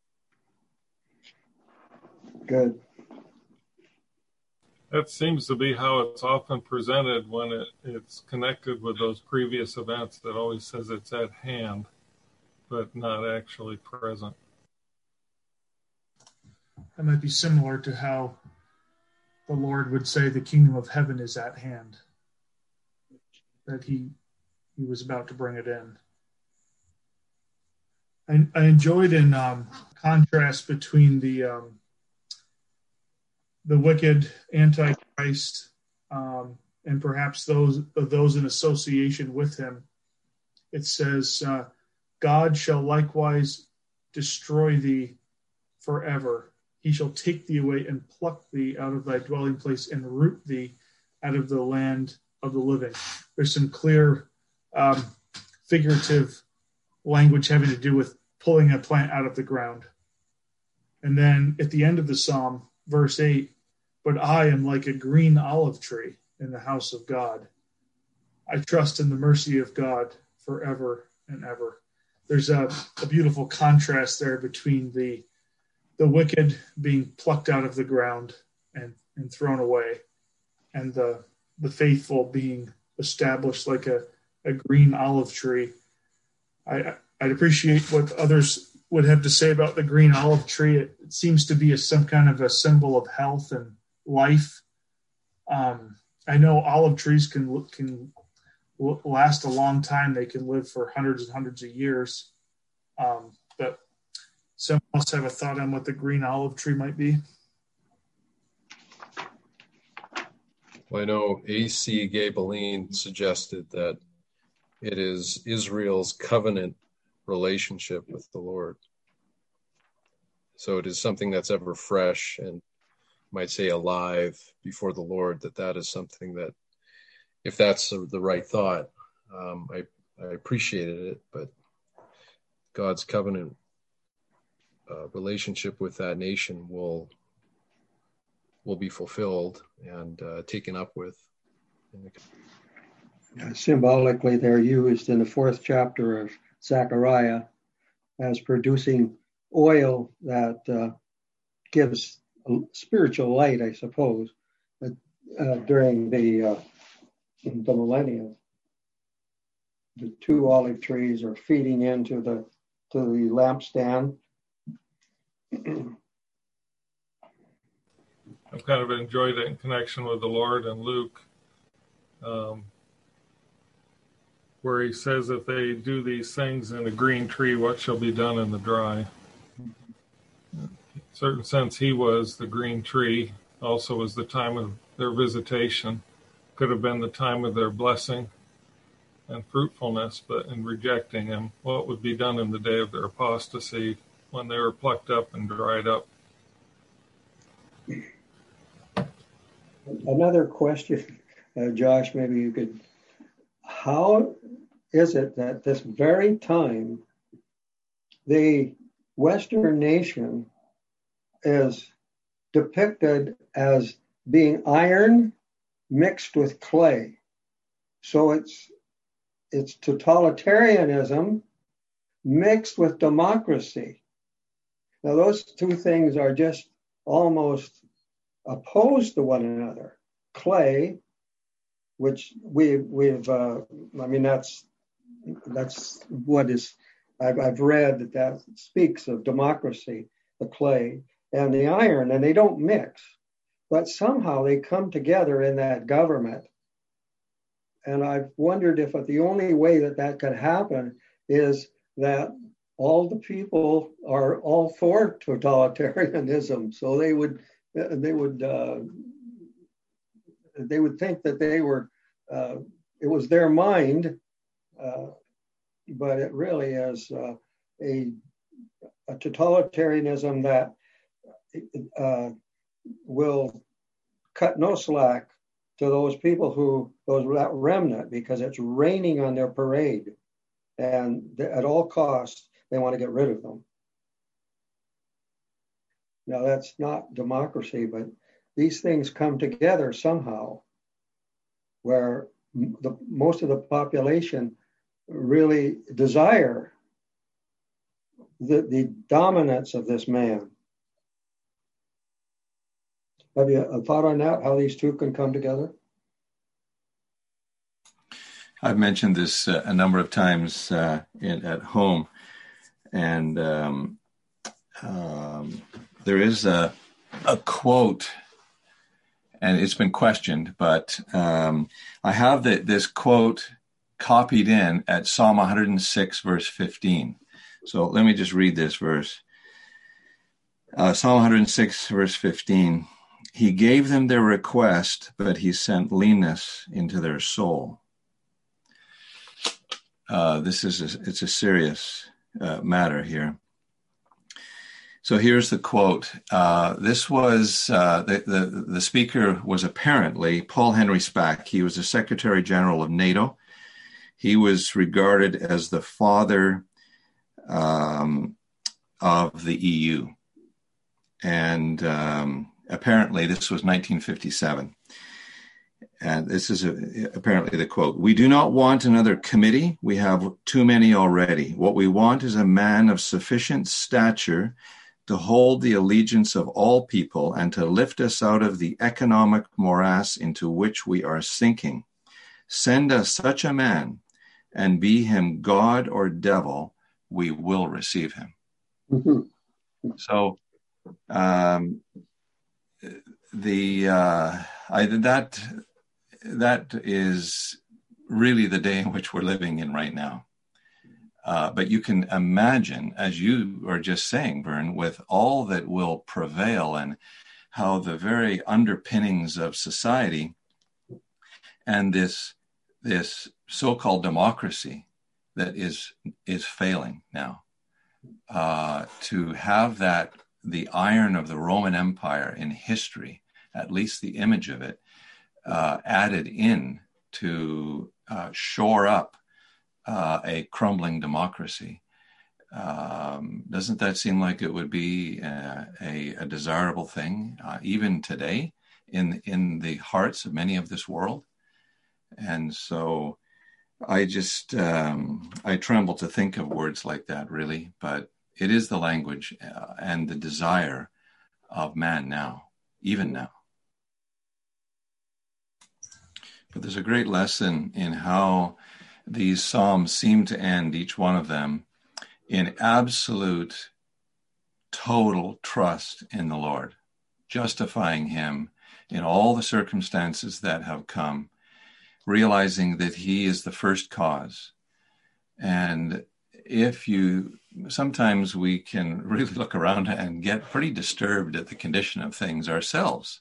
Good. That seems to be how it's often presented when it, it's connected with those previous events, that always says it's at hand, but not actually present. That might be similar to how the Lord would say the kingdom of heaven is at hand, that he he was about to bring it in. I, I enjoyed in um, contrast between the um, the wicked Antichrist um, and perhaps those those in association with him. It says, uh, God shall likewise destroy thee forever. He shall take thee away and pluck thee out of thy dwelling place and root thee out of the land of the living. There's some clear um, figurative language having to do with pulling a plant out of the ground. And then at the end of the psalm, verse eight, but I am like a green olive tree in the house of God. I trust in the mercy of God forever and ever. There's a, a beautiful contrast there between the the wicked being plucked out of the ground and, and thrown away, and the the faithful being established like a, a green olive tree. I, I'd appreciate what others would have to say about the green olive tree. It, it seems to be a, some kind of a symbol of health and life. Um, I know olive trees can can last a long time. They can live for hundreds and hundreds of years. Um, but someone else have a thought on what the green olive tree might be? Well, I know A C Gabeline suggested that it is Israel's covenant relationship with the Lord. So it is something that's ever fresh and might say alive before the Lord, that that is something that, if that's the right thought, um, I, I appreciated it, but God's covenant uh, relationship with that nation will will be fulfilled and uh, taken up with. Uh, symbolically, they're used in the fourth chapter of Zechariah as producing oil that uh, gives a spiritual light, I suppose, uh, uh, during the uh, the millennium. The two olive trees are feeding into the to the lampstand. I've kind of enjoyed it in connection with the Lord and Luke, um, where he says, if they do these things in a green tree, what shall be done in the dry? In a certain sense, he was the green tree, also was the time of their visitation, could have been the time of their blessing and fruitfulness, but in rejecting him, what would be done in the day of their apostasy when they were plucked up and dried up? Another question, uh, Josh, maybe you could, how is it that this very time the Western nation is depicted as being iron mixed with clay? So it's it's totalitarianism mixed with democracy. Now those two things are just almost opposed to one another. Clay, which we we've uh, I mean that's that's what is I've I've read that that speaks of democracy, the clay and the iron, and they don't mix, but somehow they come together in that government. And I've wondered if the only way that that could happen is that all the people are all for totalitarianism, so they would they would uh, they would think that they were uh, it was their mind, uh, but it really is uh, a, a totalitarianism that uh, will cut no slack to those people who those that remnant, because it's raining on their parade, and at all costs they want to get rid of them. Now, that's not democracy, but these things come together somehow where the, most of the population really desire the, the dominance of this man. Have you a thought on that, how these two can come together? I've mentioned this uh, a number of times uh, in, at home, and um, um, there is a, a quote, and it's been questioned, but um, I have the, this quote copied in at Psalm one hundred six, verse fifteen. So let me just read this verse. Uh, Psalm one hundred six, verse fifteen. He gave them their request, but he sent leanness into their soul. Uh, this is a, it's a serious uh, matter here. So here's the quote. Uh, this was, uh, the, the, the speaker was apparently Paul Henry Spack. He was the Secretary General of NATO. He was regarded as the father um, of the E U. And um, apparently this was nineteen fifty-seven. And this is a, apparently the quote. We do not want another committee. We have too many already. What we want is a man of sufficient stature to hold the allegiance of all people, and to lift us out of the economic morass into which we are sinking. Send us such a man, and be him God or devil, we will receive him. Mm-hmm. So um, the uh, I, that that is really the day in which we're living in right now. Uh, but you can imagine, as you are just saying, Vern, with all that will prevail and how the very underpinnings of society and this this so-called democracy that is is failing now, uh, to have that the iron of the Roman Empire in history, at least the image of it, uh, added in to uh, shore up Uh, a crumbling democracy. Um, doesn't that seem like it would be a, a, a desirable thing, uh, even today, in in the hearts of many of this world? And so I just, um, I tremble to think of words like that, really, but it is the language uh, and the desire of man now, even now. But there's a great lesson in how these Psalms seem to end, each one of them, in absolute, total trust in the Lord, justifying him in all the circumstances that have come, realizing that he is the first cause. And if you, sometimes we can really look around and get pretty disturbed at the condition of things ourselves.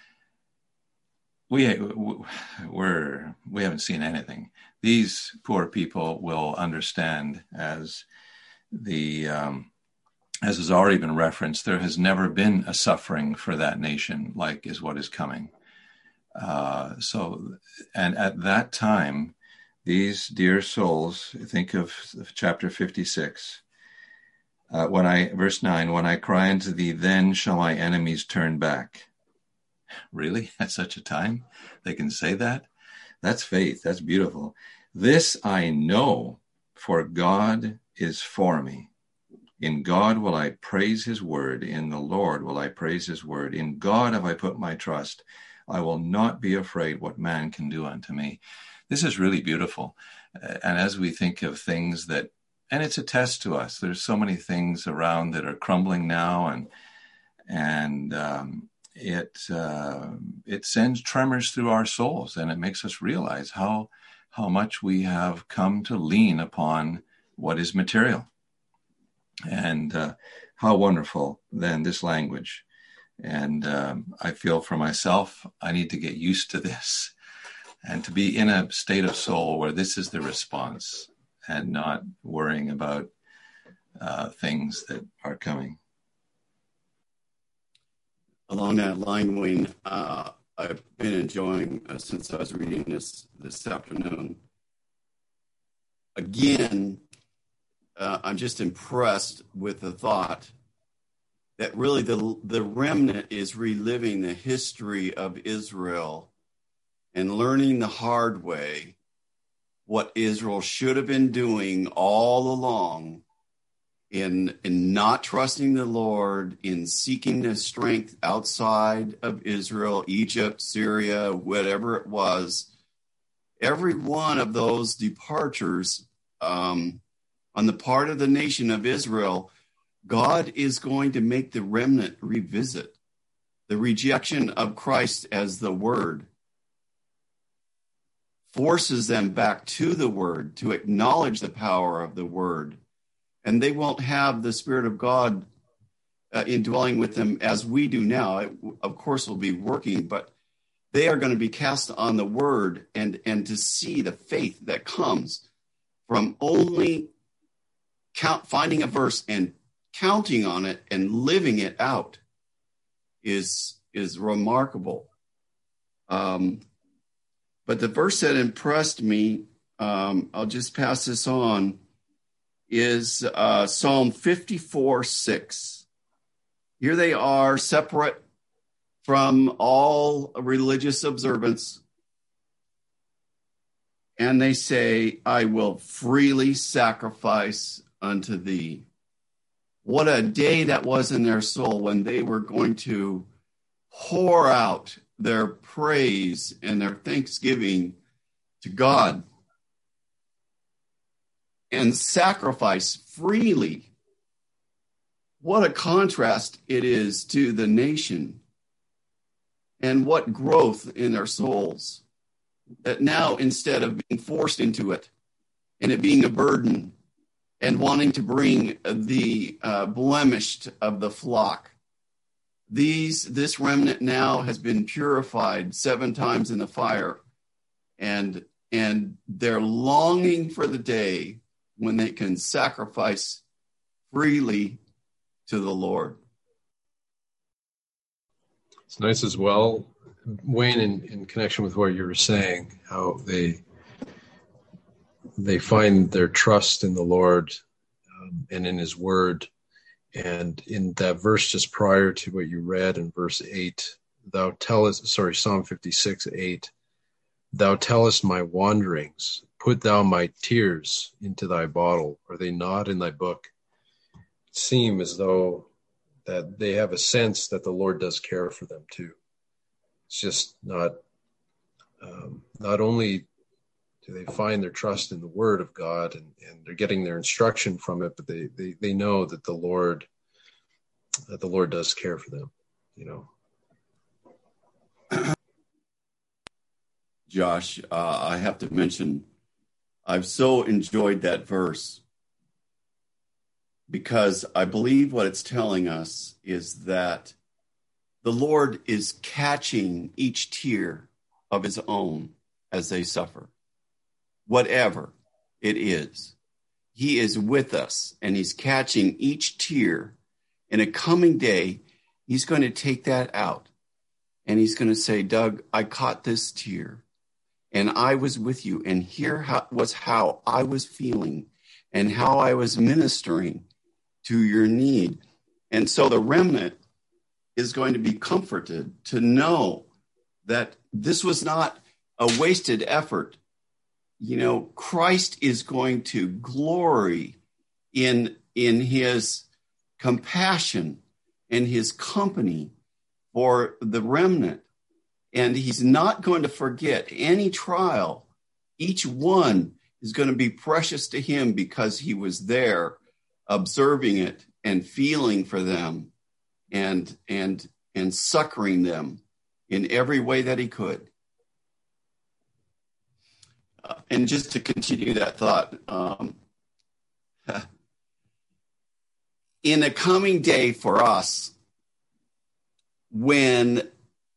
We we're we haven't seen anything. These poor people will understand, as the um, as has already been referenced, there has never been a suffering for that nation like is what is coming. Uh, so, and at that time, these dear souls, think of chapter fifty-six. Uh, when I verse nine, when I cry unto thee, then shall my enemies turn back. Really? At such a time? They can say that? That's faith. That's beautiful. This I know, for God is for me. In God will I praise his word. In the Lord will I praise his word. In God have I put my trust. I will not be afraid what man can do unto me. This is really beautiful. And as we think of things that, and it's a test to us, there's so many things around that are crumbling now, and, and, um, it uh, it sends tremors through our souls, and it makes us realize how how much we have come to lean upon what is material, and uh, how wonderful then this language. And um, I feel for myself, I need to get used to this, and to be in a state of soul where this is the response, and not worrying about uh, things that are coming. Along that line, Wayne, uh, I've been enjoying, uh, since I was reading this this afternoon, again, uh, I'm just impressed with the thought that really the, the remnant is reliving the history of Israel and learning the hard way what Israel should have been doing all along, in in not trusting the Lord, in seeking the strength outside of Israel, Egypt, Syria, whatever it was. Every one of those departures um, on the part of the nation of Israel, God is going to make the remnant revisit the rejection of Christ as the Word. Forces them back to the Word, to acknowledge the power of the Word. And they won't have the Spirit of God uh, indwelling with them as we do now. It, of course, will be working, but they are going to be cast on the Word, and, and to see the faith that comes from only count, finding a verse and counting on it and living it out is, is remarkable. Um, but the verse that impressed me, um, I'll just pass this on, is uh, Psalm fifty-four six. Here they are, separate from all religious observance. And they say, I will freely sacrifice unto thee. What a day that was in their soul when they were going to pour out their praise and their thanksgiving to God and sacrifice freely. What a contrast it is to the nation, and what growth in their souls. That now, instead of being forced into it and it being a burden and wanting to bring the uh, blemished of the flock, these this remnant now has been purified seven times in the fire, and and they're longing for the day when they can sacrifice freely to the Lord. It's nice as well, Wayne, in, in connection with what you were saying, how they they find their trust in the Lord um, and in his word. And in that verse just prior to what you read in verse eight, thou tellest, sorry, Psalm fifty-six, eight, thou tellest my wanderings, put thou my tears into thy bottle, are they not in thy book? It seems as though that they have a sense that the Lord does care for them too. It's just not, um, not only do they find their trust in the word of God and, and they're getting their instruction from it, but they, they, they know that the Lord, that the Lord does care for them, you know. Josh, uh, I have to mention, I've so enjoyed that verse because I believe what it's telling us is that the Lord is catching each tear of his own as they suffer, whatever it is. He is with us and he's catching each tear. In a coming day, he's going to take that out and he's going to say, Doug, I caught this tear and I was with you, and here how, was how I was feeling and how I was ministering to your need. And so the remnant is going to be comforted to know that this was not a wasted effort. You know, Christ is going to glory in, in his compassion and his company for the remnant. And he's not going to forget any trial. Each one is going to be precious to him because he was there observing it and feeling for them and, and, and succoring them in every way that he could. Uh, and just to continue that thought, um, in a coming day for us, when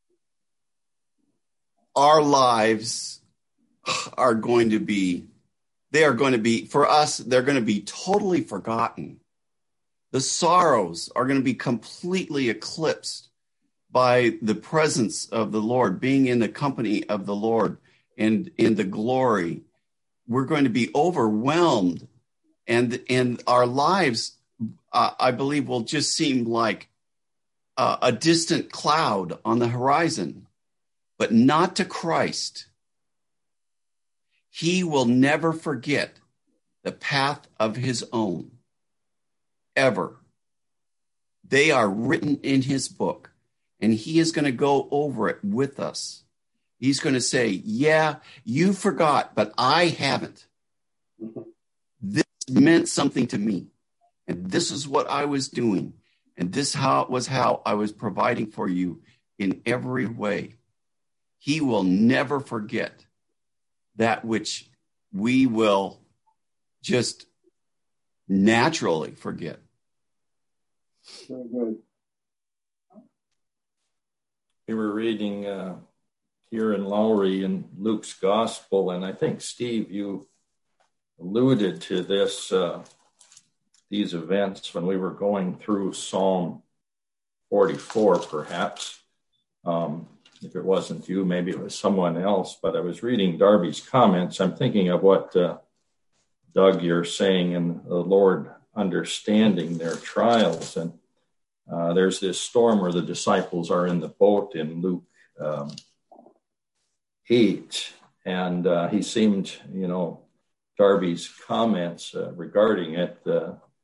our lives are going to be, they are going to be, for us, they're going to be totally forgotten. The sorrows are going to be completely eclipsed by the presence of the Lord, being in the company of the Lord and in the glory. We're going to be overwhelmed, and, and our lives, uh, I believe, will just seem like uh, a distant cloud on the horizon, but not to Christ. He will never forget the path of his own, ever. They are written in his book, and he is going to go over it with us. He's going to say, yeah, you forgot, but I haven't. This meant something to me, and this is what I was doing, and this how was how I was providing for you in every way. He will never forget that which we will just naturally forget. Very good. We were reading uh, here in Lowry in Luke's Gospel, and I think, Steve, you alluded to this, uh, these events when we were going through Psalm forty-four, perhaps. Um, if it wasn't you, maybe it was someone else, but I was reading Darby's comments. I'm thinking of what, uh, Doug, you're saying, and the Lord understanding their trials. And uh, there's this storm where the disciples are in the boat in Luke um, eight, and uh, he seemed, you know, Darby's comments uh, regarding it, uh,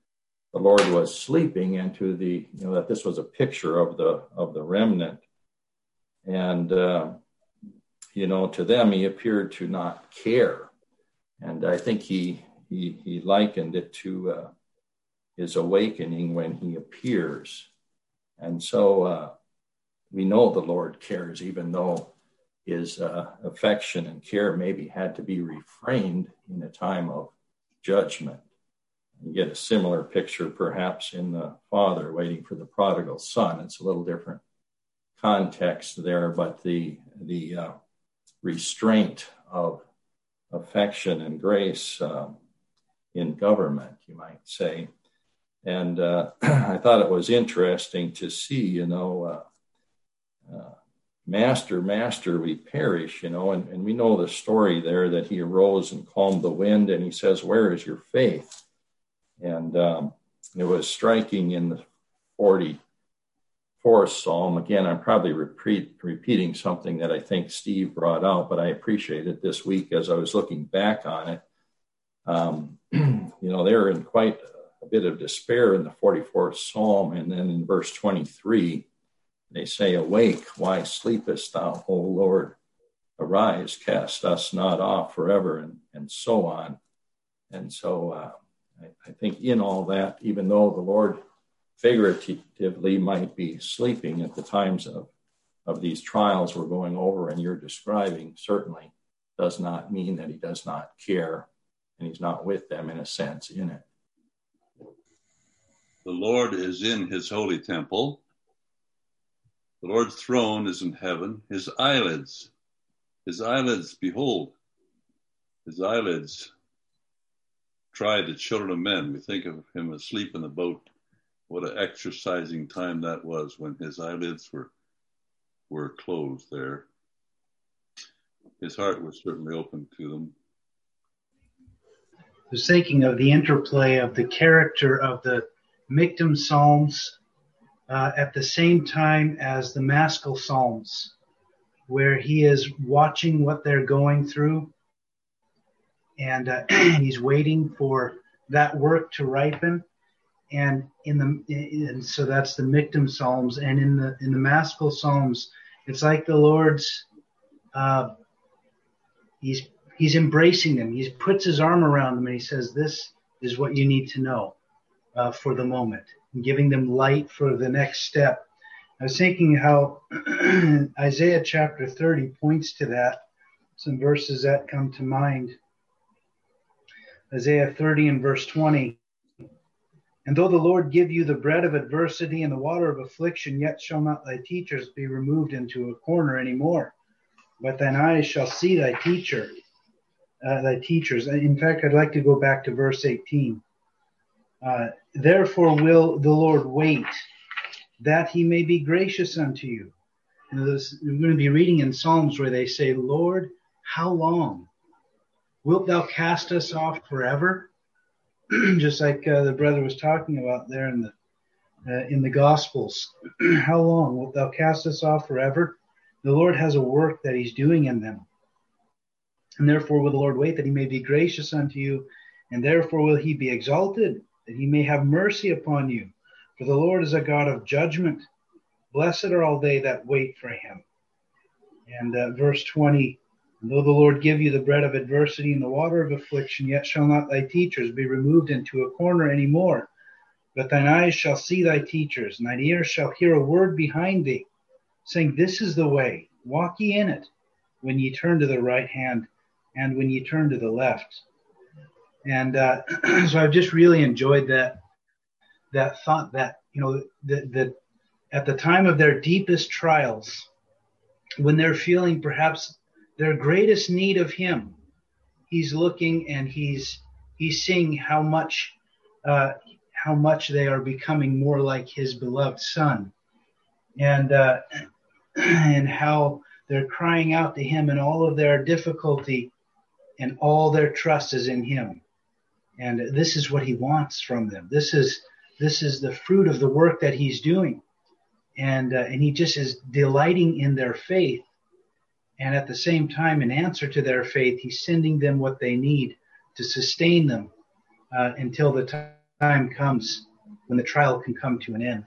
the Lord was sleeping, and to the, you know, that this was a picture of the of the remnant. And, uh, you know, to them, he appeared to not care. And I think he he, he likened it to uh, his awakening when he appears. And so uh, we know the Lord cares, even though his uh, affection and care maybe had to be refrained in a time of judgment. You get a similar picture perhaps in the father waiting for the prodigal son. It's a little different context there, but the the uh, restraint of affection and grace uh, in government, you might say. And uh, I thought it was interesting to see, you know, uh, uh, Master, Master, we perish, you know, and, and we know the story there that he arose and calmed the wind, and he says, where is your faith? And um, it was striking in the forty-fourth Psalm. Again, I'm probably repeat, repeating something that I think Steve brought out, but I appreciate it this week as I was looking back on it. Um, you know, they're in quite a bit of despair in the forty-fourth Psalm. And then in verse twenty-three, they say, awake, why sleepest thou, O Lord? Arise, cast us not off forever, and, and so on. And so uh, I, I think in all that, even though the Lord figuratively might be sleeping at the times of, of these trials we're going over and you're describing, certainly does not mean that he does not care and he's not with them in a sense in it. The Lord is in his holy temple. The Lord's throne is in heaven. His eyelids, his eyelids, behold, his eyelids tried the children of men. We think of him asleep in the boat. What an exercising time that was when his eyelids were were closed there. His heart was certainly open to them. I was thinking of the interplay of the character of the Michtam Psalms uh, at the same time as the Maskil Psalms, where he is watching what they're going through, and uh, he's waiting for that work to ripen. And in the and so that's the Michtam Psalms, and in the in the Maskil Psalms, it's like the Lord's uh, he's he's embracing them. He puts his arm around them and he says, "This is what you need to know uh, for the moment," and giving them light for the next step. I was thinking how Isaiah chapter thirty points to that. Some verses that come to mind. Isaiah thirty and verse twenty. And though the Lord give you the bread of adversity and the water of affliction, yet shall not thy teachers be removed into a corner any more, but thine eyes shall see thy teacher, uh, thy teachers. In fact, I'd like to go back to verse eighteen. Uh, Therefore will the Lord wait, that he may be gracious unto you. And this, we're going to be reading in Psalms where they say, Lord, how long? Wilt thou cast us off forever? Just like uh, the brother was talking about there in the uh, in the Gospels. How long wilt thou cast us off forever? The Lord has a work that he's doing in them. And therefore will the Lord wait that he may be gracious unto you, and therefore will he be exalted, that he may have mercy upon you. For the Lord is a God of judgment. Blessed are all they that wait for him. And uh, verse twenty, and though the Lord give you the bread of adversity and the water of affliction, yet shall not thy teachers be removed into a corner any more. But thine eyes shall see thy teachers, and thine ears shall hear a word behind thee, saying, This is the way, walk ye in it, when ye turn to the right hand, and when ye turn to the left. And uh, so I've just really enjoyed that that thought that, you know, that, that at the time of their deepest trials, when they're feeling perhaps their greatest need of him, he's looking and he's he's seeing how much uh, how much they are becoming more like his beloved son, and uh, and how they're crying out to him in all of their difficulty, and all their trust is in him. And this is what he wants from them. This is this is the fruit of the work that he's doing, and uh, and he just is delighting in their faith. And at the same time, in answer to their faith, he's sending them what they need to sustain them uh, until the t- time comes when the trial can come to an end.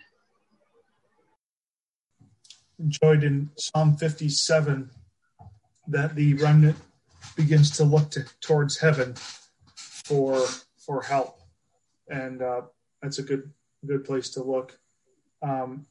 Enjoyed in Psalm fifty-seven that the remnant begins to look to, towards heaven for for help, and uh, that's a good good place to look. Um,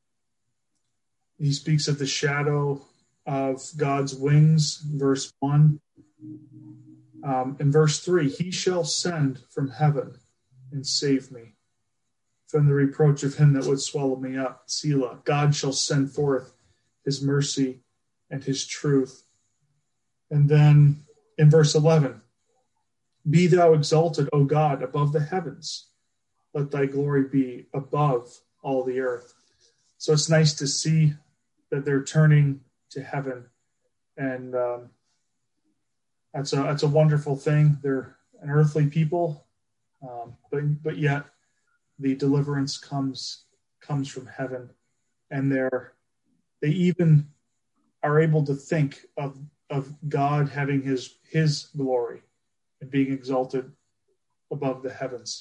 he speaks of the shadow of God's wings, verse one. Um, in verse three, he shall send from heaven and save me from the reproach of him that would swallow me up. Selah. God shall send forth his mercy and his truth. And then in verse eleven, be thou exalted, O God, above the heavens. Let thy glory be above all the earth. So it's nice to see that they're turning to heaven. And um, that's a that's a wonderful thing. They're an earthly people, um, but but yet the deliverance comes comes from heaven, and they're they even are able to think of of God having his his glory and being exalted above the heavens.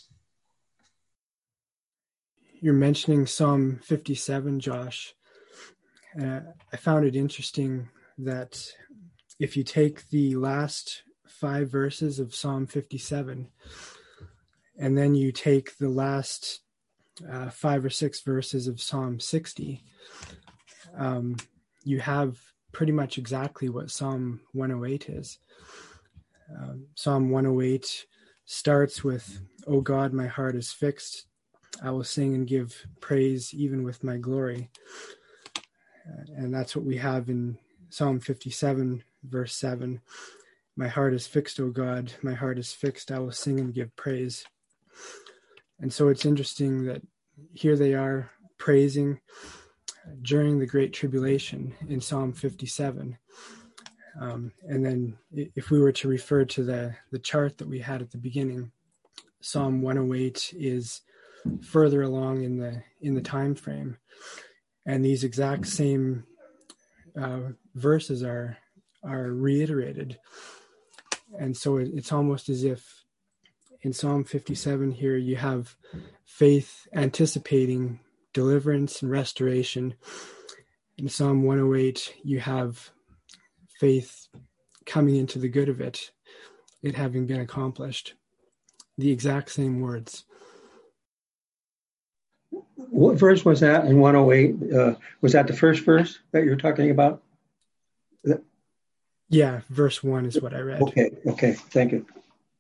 You're mentioning Psalm fifty-seven, Josh. Uh, I found it interesting that if you take the last five verses of Psalm fifty-seven, and then you take the last uh, five or six verses of Psalm sixty, um, you have pretty much exactly what Psalm one oh eight is. Um, Psalm one oh eight starts with, "O God, my heart is fixed. I will sing and give praise even with my glory." Uh, and that's what we have in Psalm fifty-seven, verse seven. "My heart is fixed, O God, my heart is fixed. I will sing and give praise." And so it's interesting that here they are praising during the Great Tribulation in Psalm fifty-seven. Um, and then if we were to refer to the, the chart that we had at the beginning, Psalm one oh eight is further along in the in the time frame. And these exact same uh, verses are are reiterated. And so it, it's almost as if in Psalm fifty-seven here you have faith anticipating deliverance and restoration. In Psalm one oh eight, you have faith coming into the good of it, it having been accomplished. The exact same words. What verse was that in one oh eight? Uh, was that the first verse that you're talking about? Yeah, verse one is what I read. Okay, okay, thank you.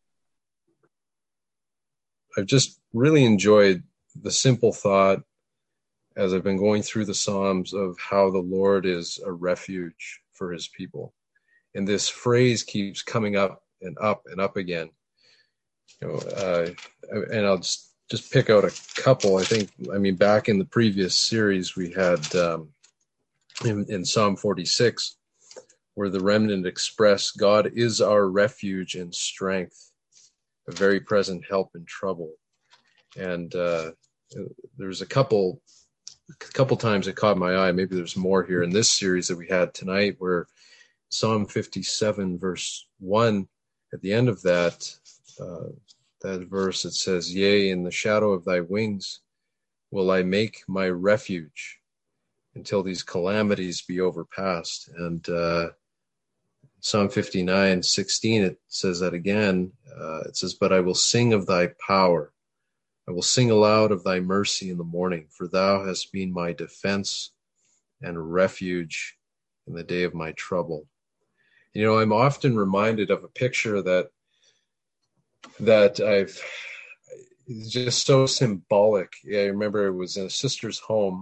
I've just really enjoyed the simple thought as I've been going through the Psalms of how the Lord is a refuge for his people. And this phrase keeps coming up and up and up again. You know, uh, and I'll just, just pick out a couple. I think, I mean, back in the previous series, we had um, in, in Psalm forty-six, where the remnant express, God is our refuge and strength, a very present help in trouble. And uh, there's a couple a couple times it caught my eye. Maybe there's more here in this series that we had tonight, where Psalm fifty-seven, verse one, at the end of that, uh, that verse, it says, "Yea, in the shadow of thy wings will I make my refuge until these calamities be overpassed." And uh, Psalm fifty-nine, sixteen, it says that again. Uh, it says, "But I will sing of thy power. I will sing aloud of thy mercy in the morning, for thou hast been my defense and refuge in the day of my trouble." You know, I'm often reminded of a picture that that I've it's just so symbolic. I remember it was in a sister's home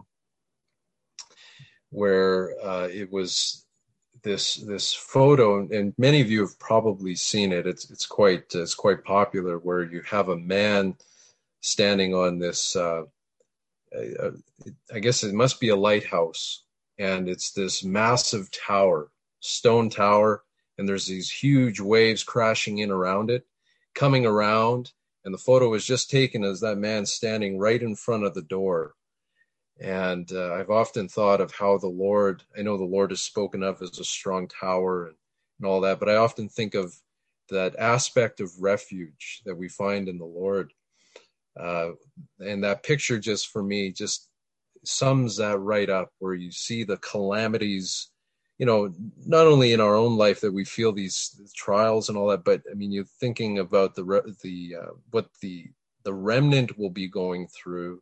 where uh, it was this this photo, and many of you have probably seen it. It's it's quite it's quite popular, where you have a man standing on this. Uh, uh, I guess it must be a lighthouse, and it's this massive tower, stone tower, and there's these huge waves crashing in around it, coming around, and the photo was just taken as that man standing right in front of the door. And uh, I've often thought of how the Lord, I know the Lord is spoken of as a strong tower and, and all that, but I often think of that aspect of refuge that we find in the Lord. Uh, and that picture just for me just sums that right up, where you see the calamities, you know, not only in our own life that we feel these trials and all that, but I mean, you're thinking about the, the, uh, what the, the remnant will be going through.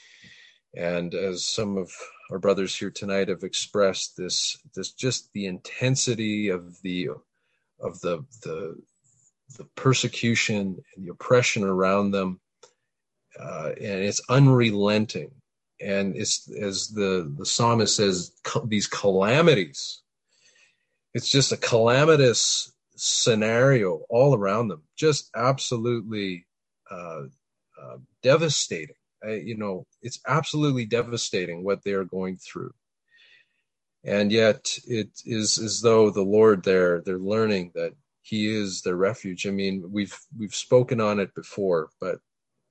And as some of our brothers here tonight have expressed, this, this just the intensity of the, of the, the, the persecution and the oppression around them. Uh, and it's unrelenting. And it's, as the, the psalmist says, these calamities, it's just a calamitous scenario all around them, just absolutely uh, uh, devastating. Uh, you know, it's absolutely devastating what they're going through. And yet it is as though the Lord there, they're learning that he is their refuge. I mean, we've, we've spoken on it before, but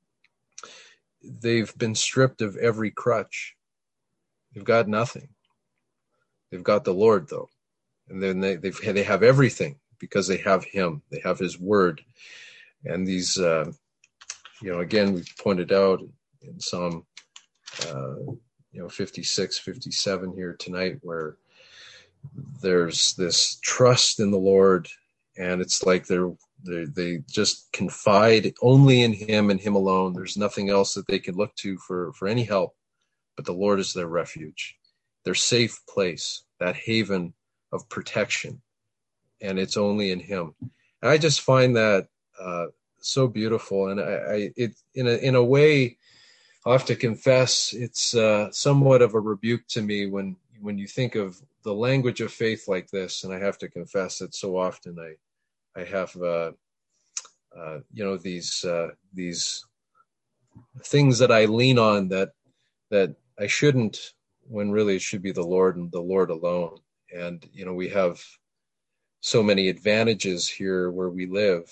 they've been stripped of every crutch. They've got nothing. They've got the Lord, though. And then they they've, they have everything because they have him. They have his word. And these, uh, you know, again, we've pointed out in Psalm, uh, you know, fifty-six, fifty-seven here tonight, where there's this trust in the Lord. And it's like they're, they they just confide only in him and him alone. There's nothing else that they can look to for, for any help, but the Lord is their refuge, their safe place, that haven of protection. And it's only in him. And I just find that uh, so beautiful. And I, I it in a in a way, I'll have to confess, it's uh, somewhat of a rebuke to me when when you think of the language of faith like this. And I have to confess that so often I I have, uh, uh, you know, these uh, these things that I lean on that that I shouldn't, when really it should be the Lord and the Lord alone. And, you know, we have so many advantages here where we live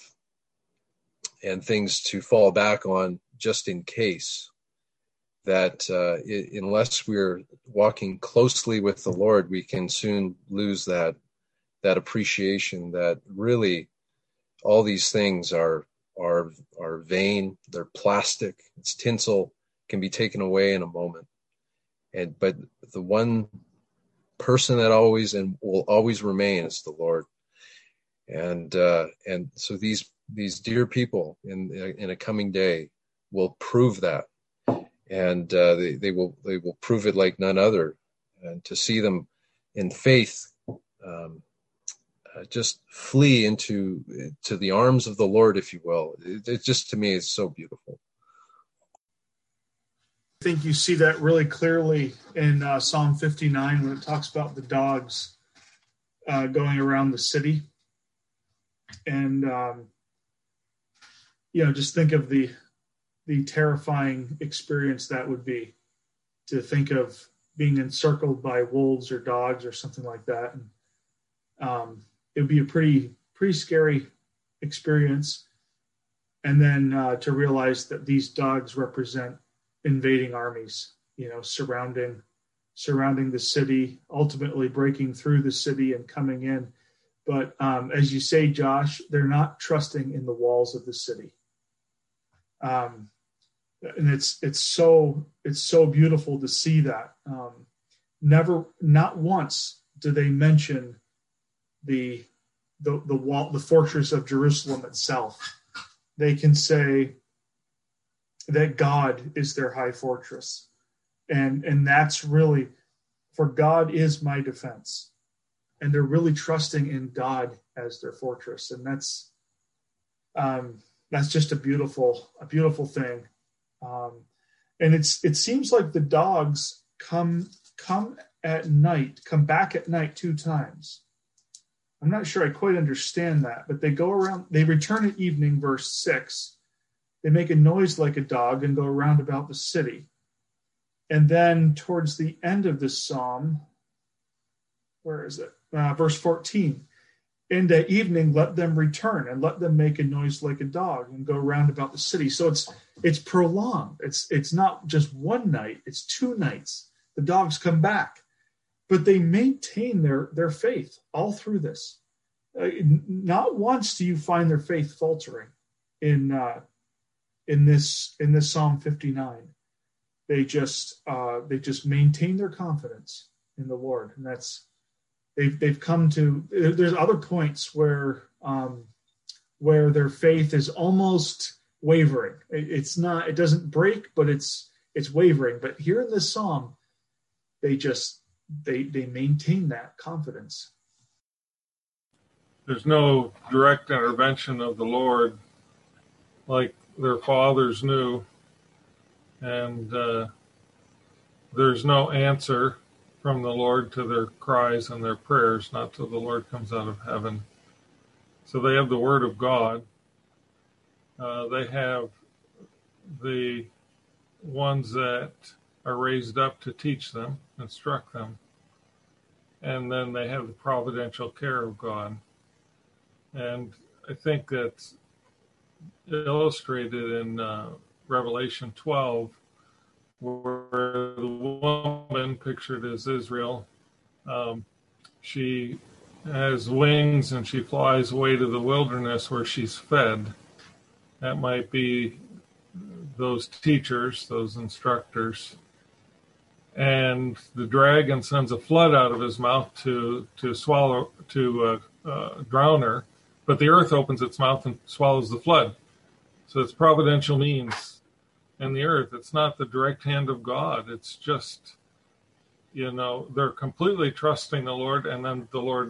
and things to fall back on just in case, that uh, it, unless we're walking closely with the Lord, we can soon lose that that appreciation that really all these things are are are vain, they're plastic, it's tinsel, can be taken away in a moment. And but the one person that always and will always remain is the Lord. And uh, and so these these dear people in in a coming day will prove that, and uh, they they will they will prove it like none other. And to see them in faith, um, uh, just flee into to the arms of the Lord, if you will. It, it just to me is so beautiful. I think you see that really clearly in uh, Psalm fifty-nine when it talks about the dogs uh, going around the city. And, um, you know, just think of the the terrifying experience that would be, to think of being encircled by wolves or dogs or something like that. And um, it would be a pretty, pretty scary experience. And then uh, to realize that these dogs represent invading armies, you know, surrounding, surrounding the city, ultimately breaking through the city and coming in. But um, as you say, Josh, they're not trusting in the walls of the city. Um, and it's it's so it's so beautiful to see that. Um, never, not once do they mention the the the wall, the fortress of Jerusalem itself. They can say that God is their high fortress, and and that's really, for God is my defense. And they're really trusting in God as their fortress. And that's um, that's just a beautiful, a beautiful thing. Um, and it's it seems like the dogs come come at night, come back at night two times. I'm not sure I quite understand that, but they go around, they return at evening, verse six. They make a noise like a dog and go around about the city. And then towards the end of this psalm, where is it? Uh, verse fourteen, in the evening, let them return and let them make a noise like a dog and go round about the city. So it's it's prolonged. It's it's not just one night, it's two nights. The dogs come back, but they maintain their, their faith all through this. Uh, not once do you find their faith faltering in uh, in this in this Psalm fifty-nine. They just uh, they just maintain their confidence in the Lord, and that's they've they've come to. There's other points where um, where their faith is almost wavering. It, it's not. It doesn't break, but it's it's wavering. But here in this psalm, they just they they maintain that confidence. There's no direct intervention of the Lord like their fathers knew, and uh, there's no answer from the Lord to their cries and their prayers, not till the Lord comes out of heaven. So they have the Word of God. Uh, they have the ones that are raised up to teach them, instruct them, and then they have the providential care of God. And I think that's illustrated in uh, Revelation twelve, where the woman pictured as Israel, um, she has wings and she flies away to the wilderness where she's fed. That might be those teachers, those instructors. And the dragon sends a flood out of his mouth to to swallow, to uh, uh, drown her. But the earth opens its mouth and swallows the flood. So it's providential means in the earth. It's not the direct hand of God. It's just, you know, they're completely trusting the Lord, and then the Lord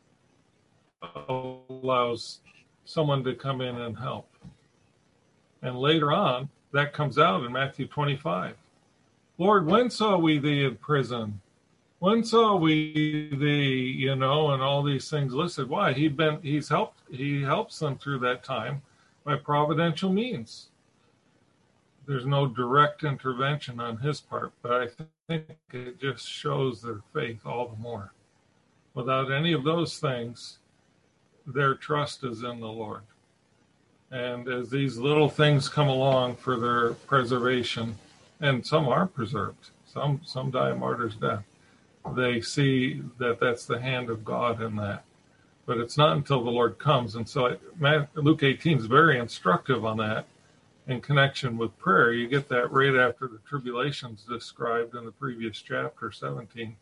allows someone to come in and help. And later on, that comes out in Matthew twenty-five. Lord, when saw we thee in prison? When saw we thee, you know, and all these things listed? Why? He'd been, he's helped, he helps them through that time by providential means. There's no direct intervention on his part, but I think it just shows their faith all the more. Without any of those things, their trust is in the Lord. And as these little things come along for their preservation, and some are preserved, some some die a martyr's death, they see that that's the hand of God in that. But it's not until the Lord comes. And so Luke eighteen is very instructive on that in connection with prayer. You get that right after the tribulations described in the previous chapter, seventeen,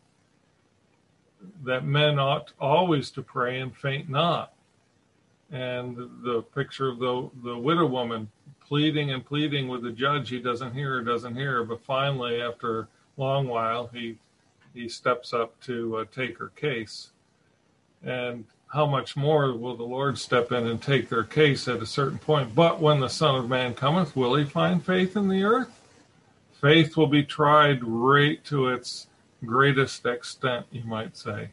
that men ought always to pray and faint not. And the picture of the, the widow woman pleading and pleading with the judge, he doesn't hear her, doesn't hear her. But finally, after a long while, he he steps up to uh, take her case. And how much more will the Lord step in and take their case at a certain point? But when the Son of Man cometh, will he find faith in the earth? Faith will be tried right to its greatest extent, you might say.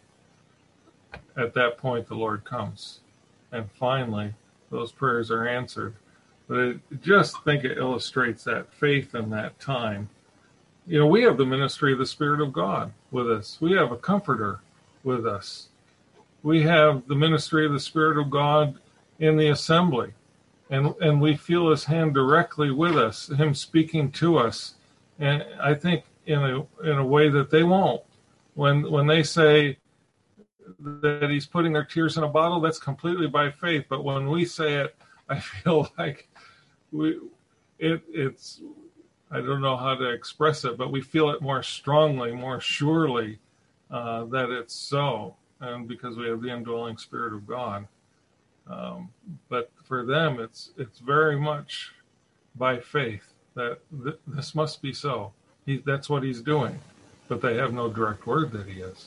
At that point, the Lord comes. And finally, those prayers are answered. But I just think it illustrates that faith in that time. You know, we have the ministry of the Spirit of God with us. We have a comforter with us. We have the ministry of the Spirit of God in the assembly. And and we feel his hand directly with us, him speaking to us. And I think in a in a way that they won't. When when they say that he's putting their tears in a bottle, that's completely by faith. But when we say it, I feel like we it it's I don't know how to express it, but we feel it more strongly, more surely uh, that it's so, and because we have the indwelling Spirit of God. Um, but for them, it's it's very much by faith that th- this must be so. He, that's what he's doing, but they have no direct word that he is.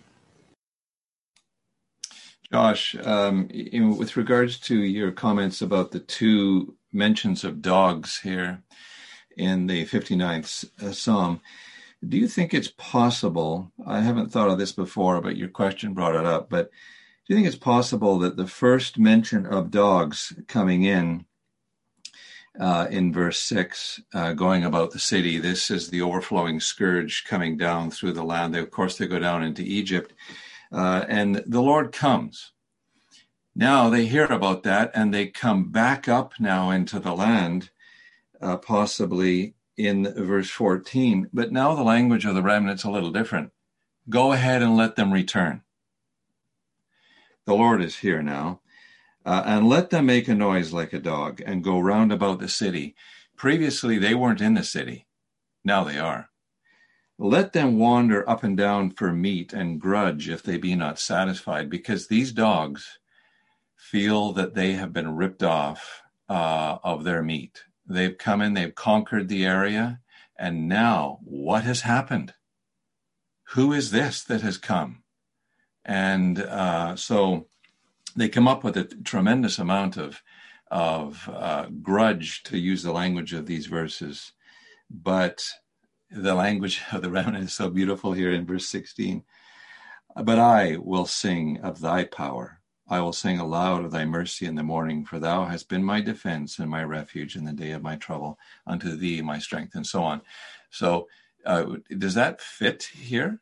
Josh, um, in, with regards to your comments about the two mentions of dogs here in the fifty-ninth Psalm, do you think it's possible, I haven't thought of this before, but your question brought it up, but do you think it's possible that the first mention of dogs coming in, uh, in verse six, uh, going about the city, this is the overflowing scourge coming down through the land. They, of course, they go down into Egypt. Uh, and the Lord comes. Now they hear about that and they come back up now into the land, uh, possibly in verse fourteen. But now the language of the remnant's a little different. Go ahead and let them return. The Lord is here now. Uh, and let them make a noise like a dog and go round about the city. Previously, they weren't in the city. Now they are. Let them wander up and down for meat and grudge if they be not satisfied, because these dogs feel that they have been ripped off uh, of their meat. They've come in, they've conquered the area, and now what has happened? Who is this that has come? And uh, so they come up with a tremendous amount of, of uh, grudge, to use the language of these verses. But the language of the remnant is so beautiful here in verse sixteen. But I will sing of thy power. I will sing aloud of thy mercy in the morning, for thou hast been my defense and my refuge in the day of my trouble. Unto thee my strength, and so on. So uh, does that fit here?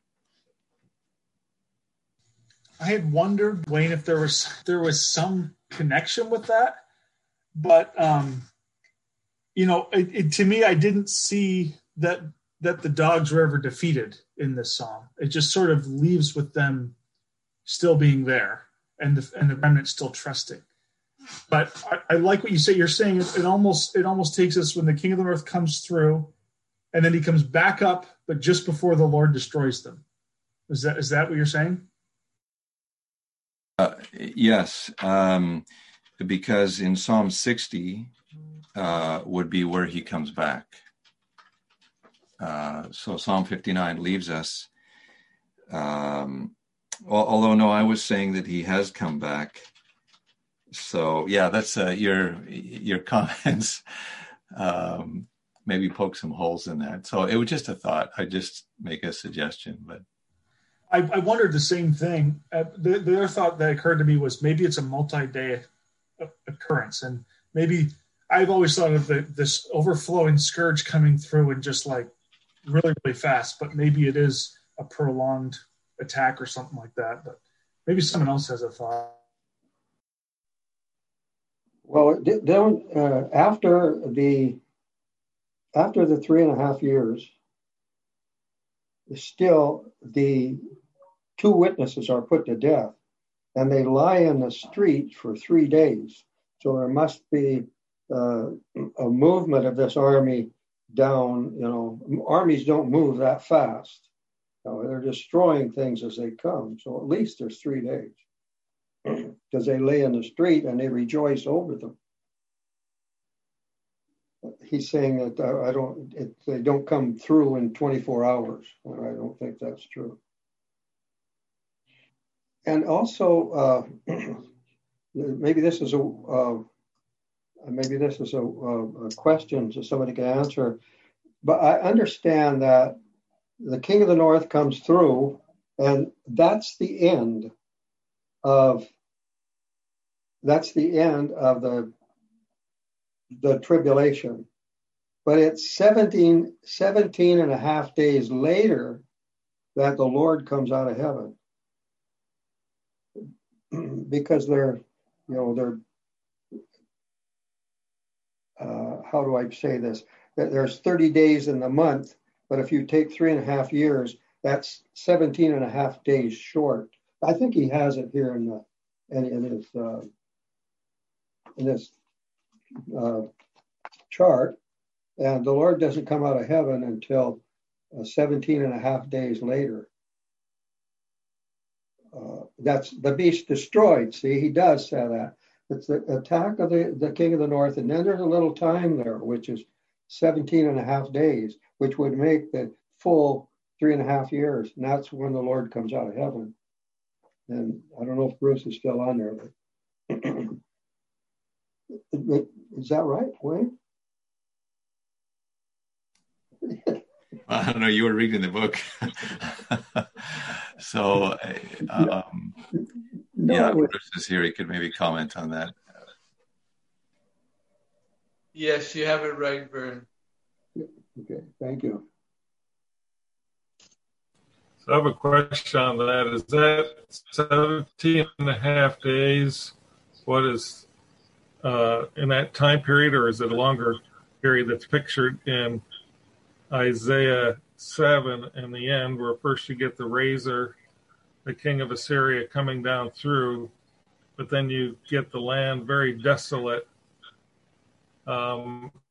I had wondered, Wayne, if there was there was some connection with that, but um, you know, it, it, to me, I didn't see that that the dogs were ever defeated in this psalm. It just sort of leaves with them still being there, and the and the remnant still trusting. But I, I like what you say. You're saying it, it almost it almost takes us when the King of the North comes through, and then he comes back up, but just before the Lord destroys them. Is that is that what you're saying? Uh, yes, um, because in Psalm sixty uh, would be where he comes back. Uh, so Psalm fifty-nine leaves us. Um, although, no, I was saying that he has come back. So, yeah, that's uh, your your comments. Um, maybe poke some holes in that. So it was just a thought. I just make a suggestion, but. I, I wondered the same thing. Uh, the, the other thought that occurred to me was maybe it's a multi-day occurrence. And maybe I've always thought of the, this overflowing scourge coming through and just like really, really fast. But maybe it is a prolonged attack or something like that. But maybe someone else has a thought. Well, don't, uh, after the after the three and a half years, still the two witnesses are put to death, and they lie in the street for three days. So there must be uh, a movement of this army down. You know, armies don't move that fast. You know, they're destroying things as they come. So at least there's three days because they lay in the street and they rejoice over them. He's saying that uh, I don't. It, they don't come through in twenty-four hours. I don't think that's true. And also, uh, maybe this is a uh, maybe this is a, a question that somebody can answer. But I understand that the King of the North comes through, and that's the end of that's the end of the the tribulation. But it's seventeen, seventeen and a half days later that the Lord comes out of heaven. Because they're, you know, they're, uh, how do I say this? There's thirty days in the month, but if you take three and a half years, that's seventeen and a half days short. I think he has it here in the, in, in his, uh, in this uh, chart. And the Lord doesn't come out of heaven until uh, seventeen and a half days later. Uh, that's the beast destroyed. See, he does say that. It's the attack of the, the King of the North. And then there's a little time there, which is seventeen and a half days, which would make the full three and a half years. And that's when the Lord comes out of heaven. And I don't know if Bruce is still on there. But is that right, Wayne? I don't know. You were reading the book. So, um, no, yeah, was... Bruce is here. He could maybe comment on that. Yes, you have it right, Vern. Okay, thank you. So I have a question on that. Is that seventeen and a half days? What is uh, in that time period, or is it a longer period that's pictured in Isaiah seven in the end, where first you get the razor, the king of Assyria coming down through, but then you get the land very desolate. Um,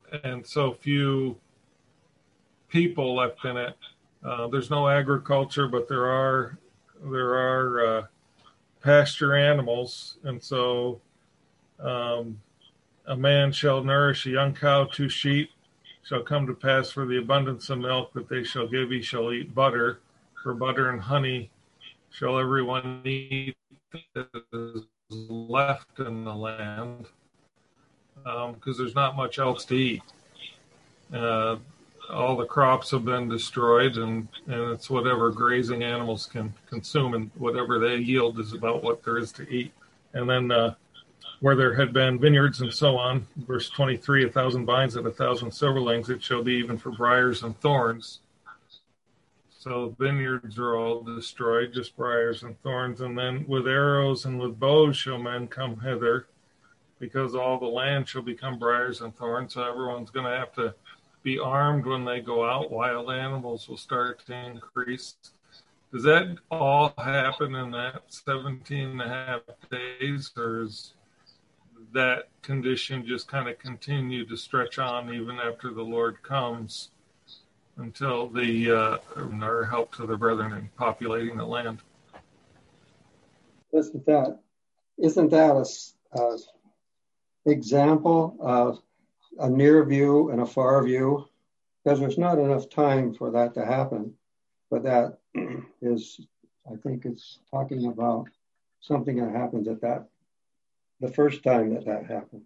and so few people left in it. Uh, there's no agriculture, but there are there are uh, pasture animals, and so um, a man shall nourish a young cow, two sheep. Shall come to pass for the abundance of milk that they shall give. He shall eat butter, for butter and honey shall everyone eat that is left in the land, because um, there's not much else to eat. Uh, all the crops have been destroyed, and, and it's whatever grazing animals can consume, and whatever they yield is about what there is to eat. And then uh, where there had been vineyards and so on, verse twenty-three, a thousand vines and a thousand silverlings, it shall be even for briars and thorns. So vineyards are all destroyed, just briars and thorns. And then with arrows and with bows shall men come hither, because all the land shall become briars and thorns. So everyone's going to have to be armed when they go out. Wild animals will start to increase. Does that all happen in that seventeen and a half days, or is that condition just kind of continue to stretch on even after the Lord comes until the uh, our help to the brethren in populating the land? Isn't that isn't that a, a example of a near view and a far view? Because there's not enough time for that to happen, but that is, I think it's talking about something that happens at that the first time that that happened.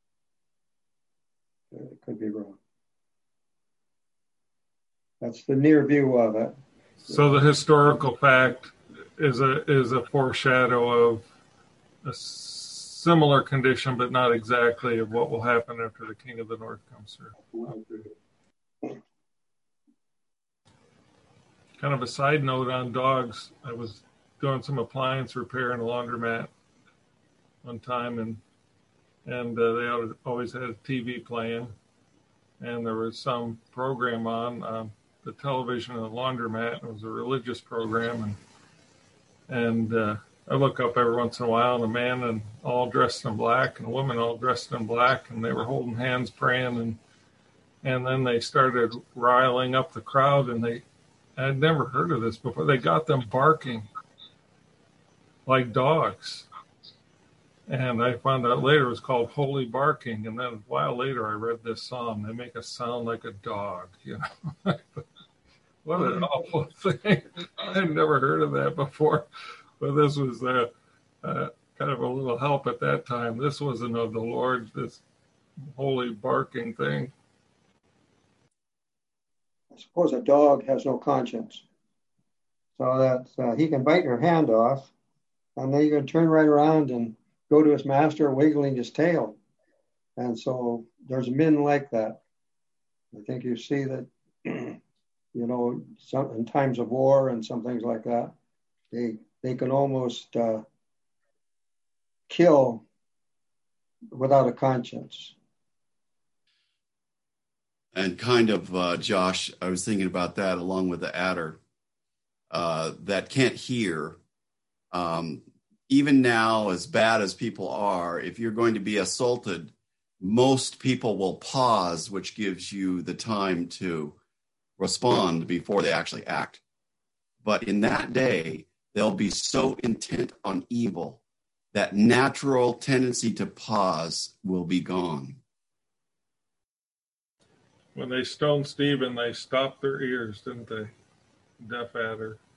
It could be wrong. That's the near view of it. So the historical fact is a is a foreshadow of a similar condition, but not exactly of what will happen after the King of the North comes through. Kind of a side note on dogs. I was doing some appliance repair in a laundromat one time, and and uh, they always had a T V playing, and there was some program on um, the television in the laundromat. It was a religious program, and and uh, I look up every once in a while, and a man and all dressed in black, and a woman all dressed in black, and they were holding hands praying, and and then they started riling up the crowd, and they I'd never heard of this before. They got them barking like dogs. And I found out later it was called holy barking. And then a while later I read this psalm. They make us sound like a dog, you know. What an awful thing. I'd never heard of that before. But this was uh, uh, kind of a little help at that time. This wasn't of the Lord, this holy barking thing. I suppose a dog has no conscience. So that uh, he can bite your hand off, and then you can turn right around and go to his master wiggling his tail. And so there's men like that. I think you see that, you know, some, in times of war and some things like that, they they can almost uh, kill without a conscience. And kind of, uh, Josh, I was thinking about that along with the adder uh, that can't hear. Um, even now, as bad as people are, if you're going to be assaulted, most people will pause, which gives you the time to respond before they actually act. But in that day, they'll be so intent on evil that natural tendency to pause will be gone. When they stoned Stephen, they stopped their ears, didn't they? Deaf adder.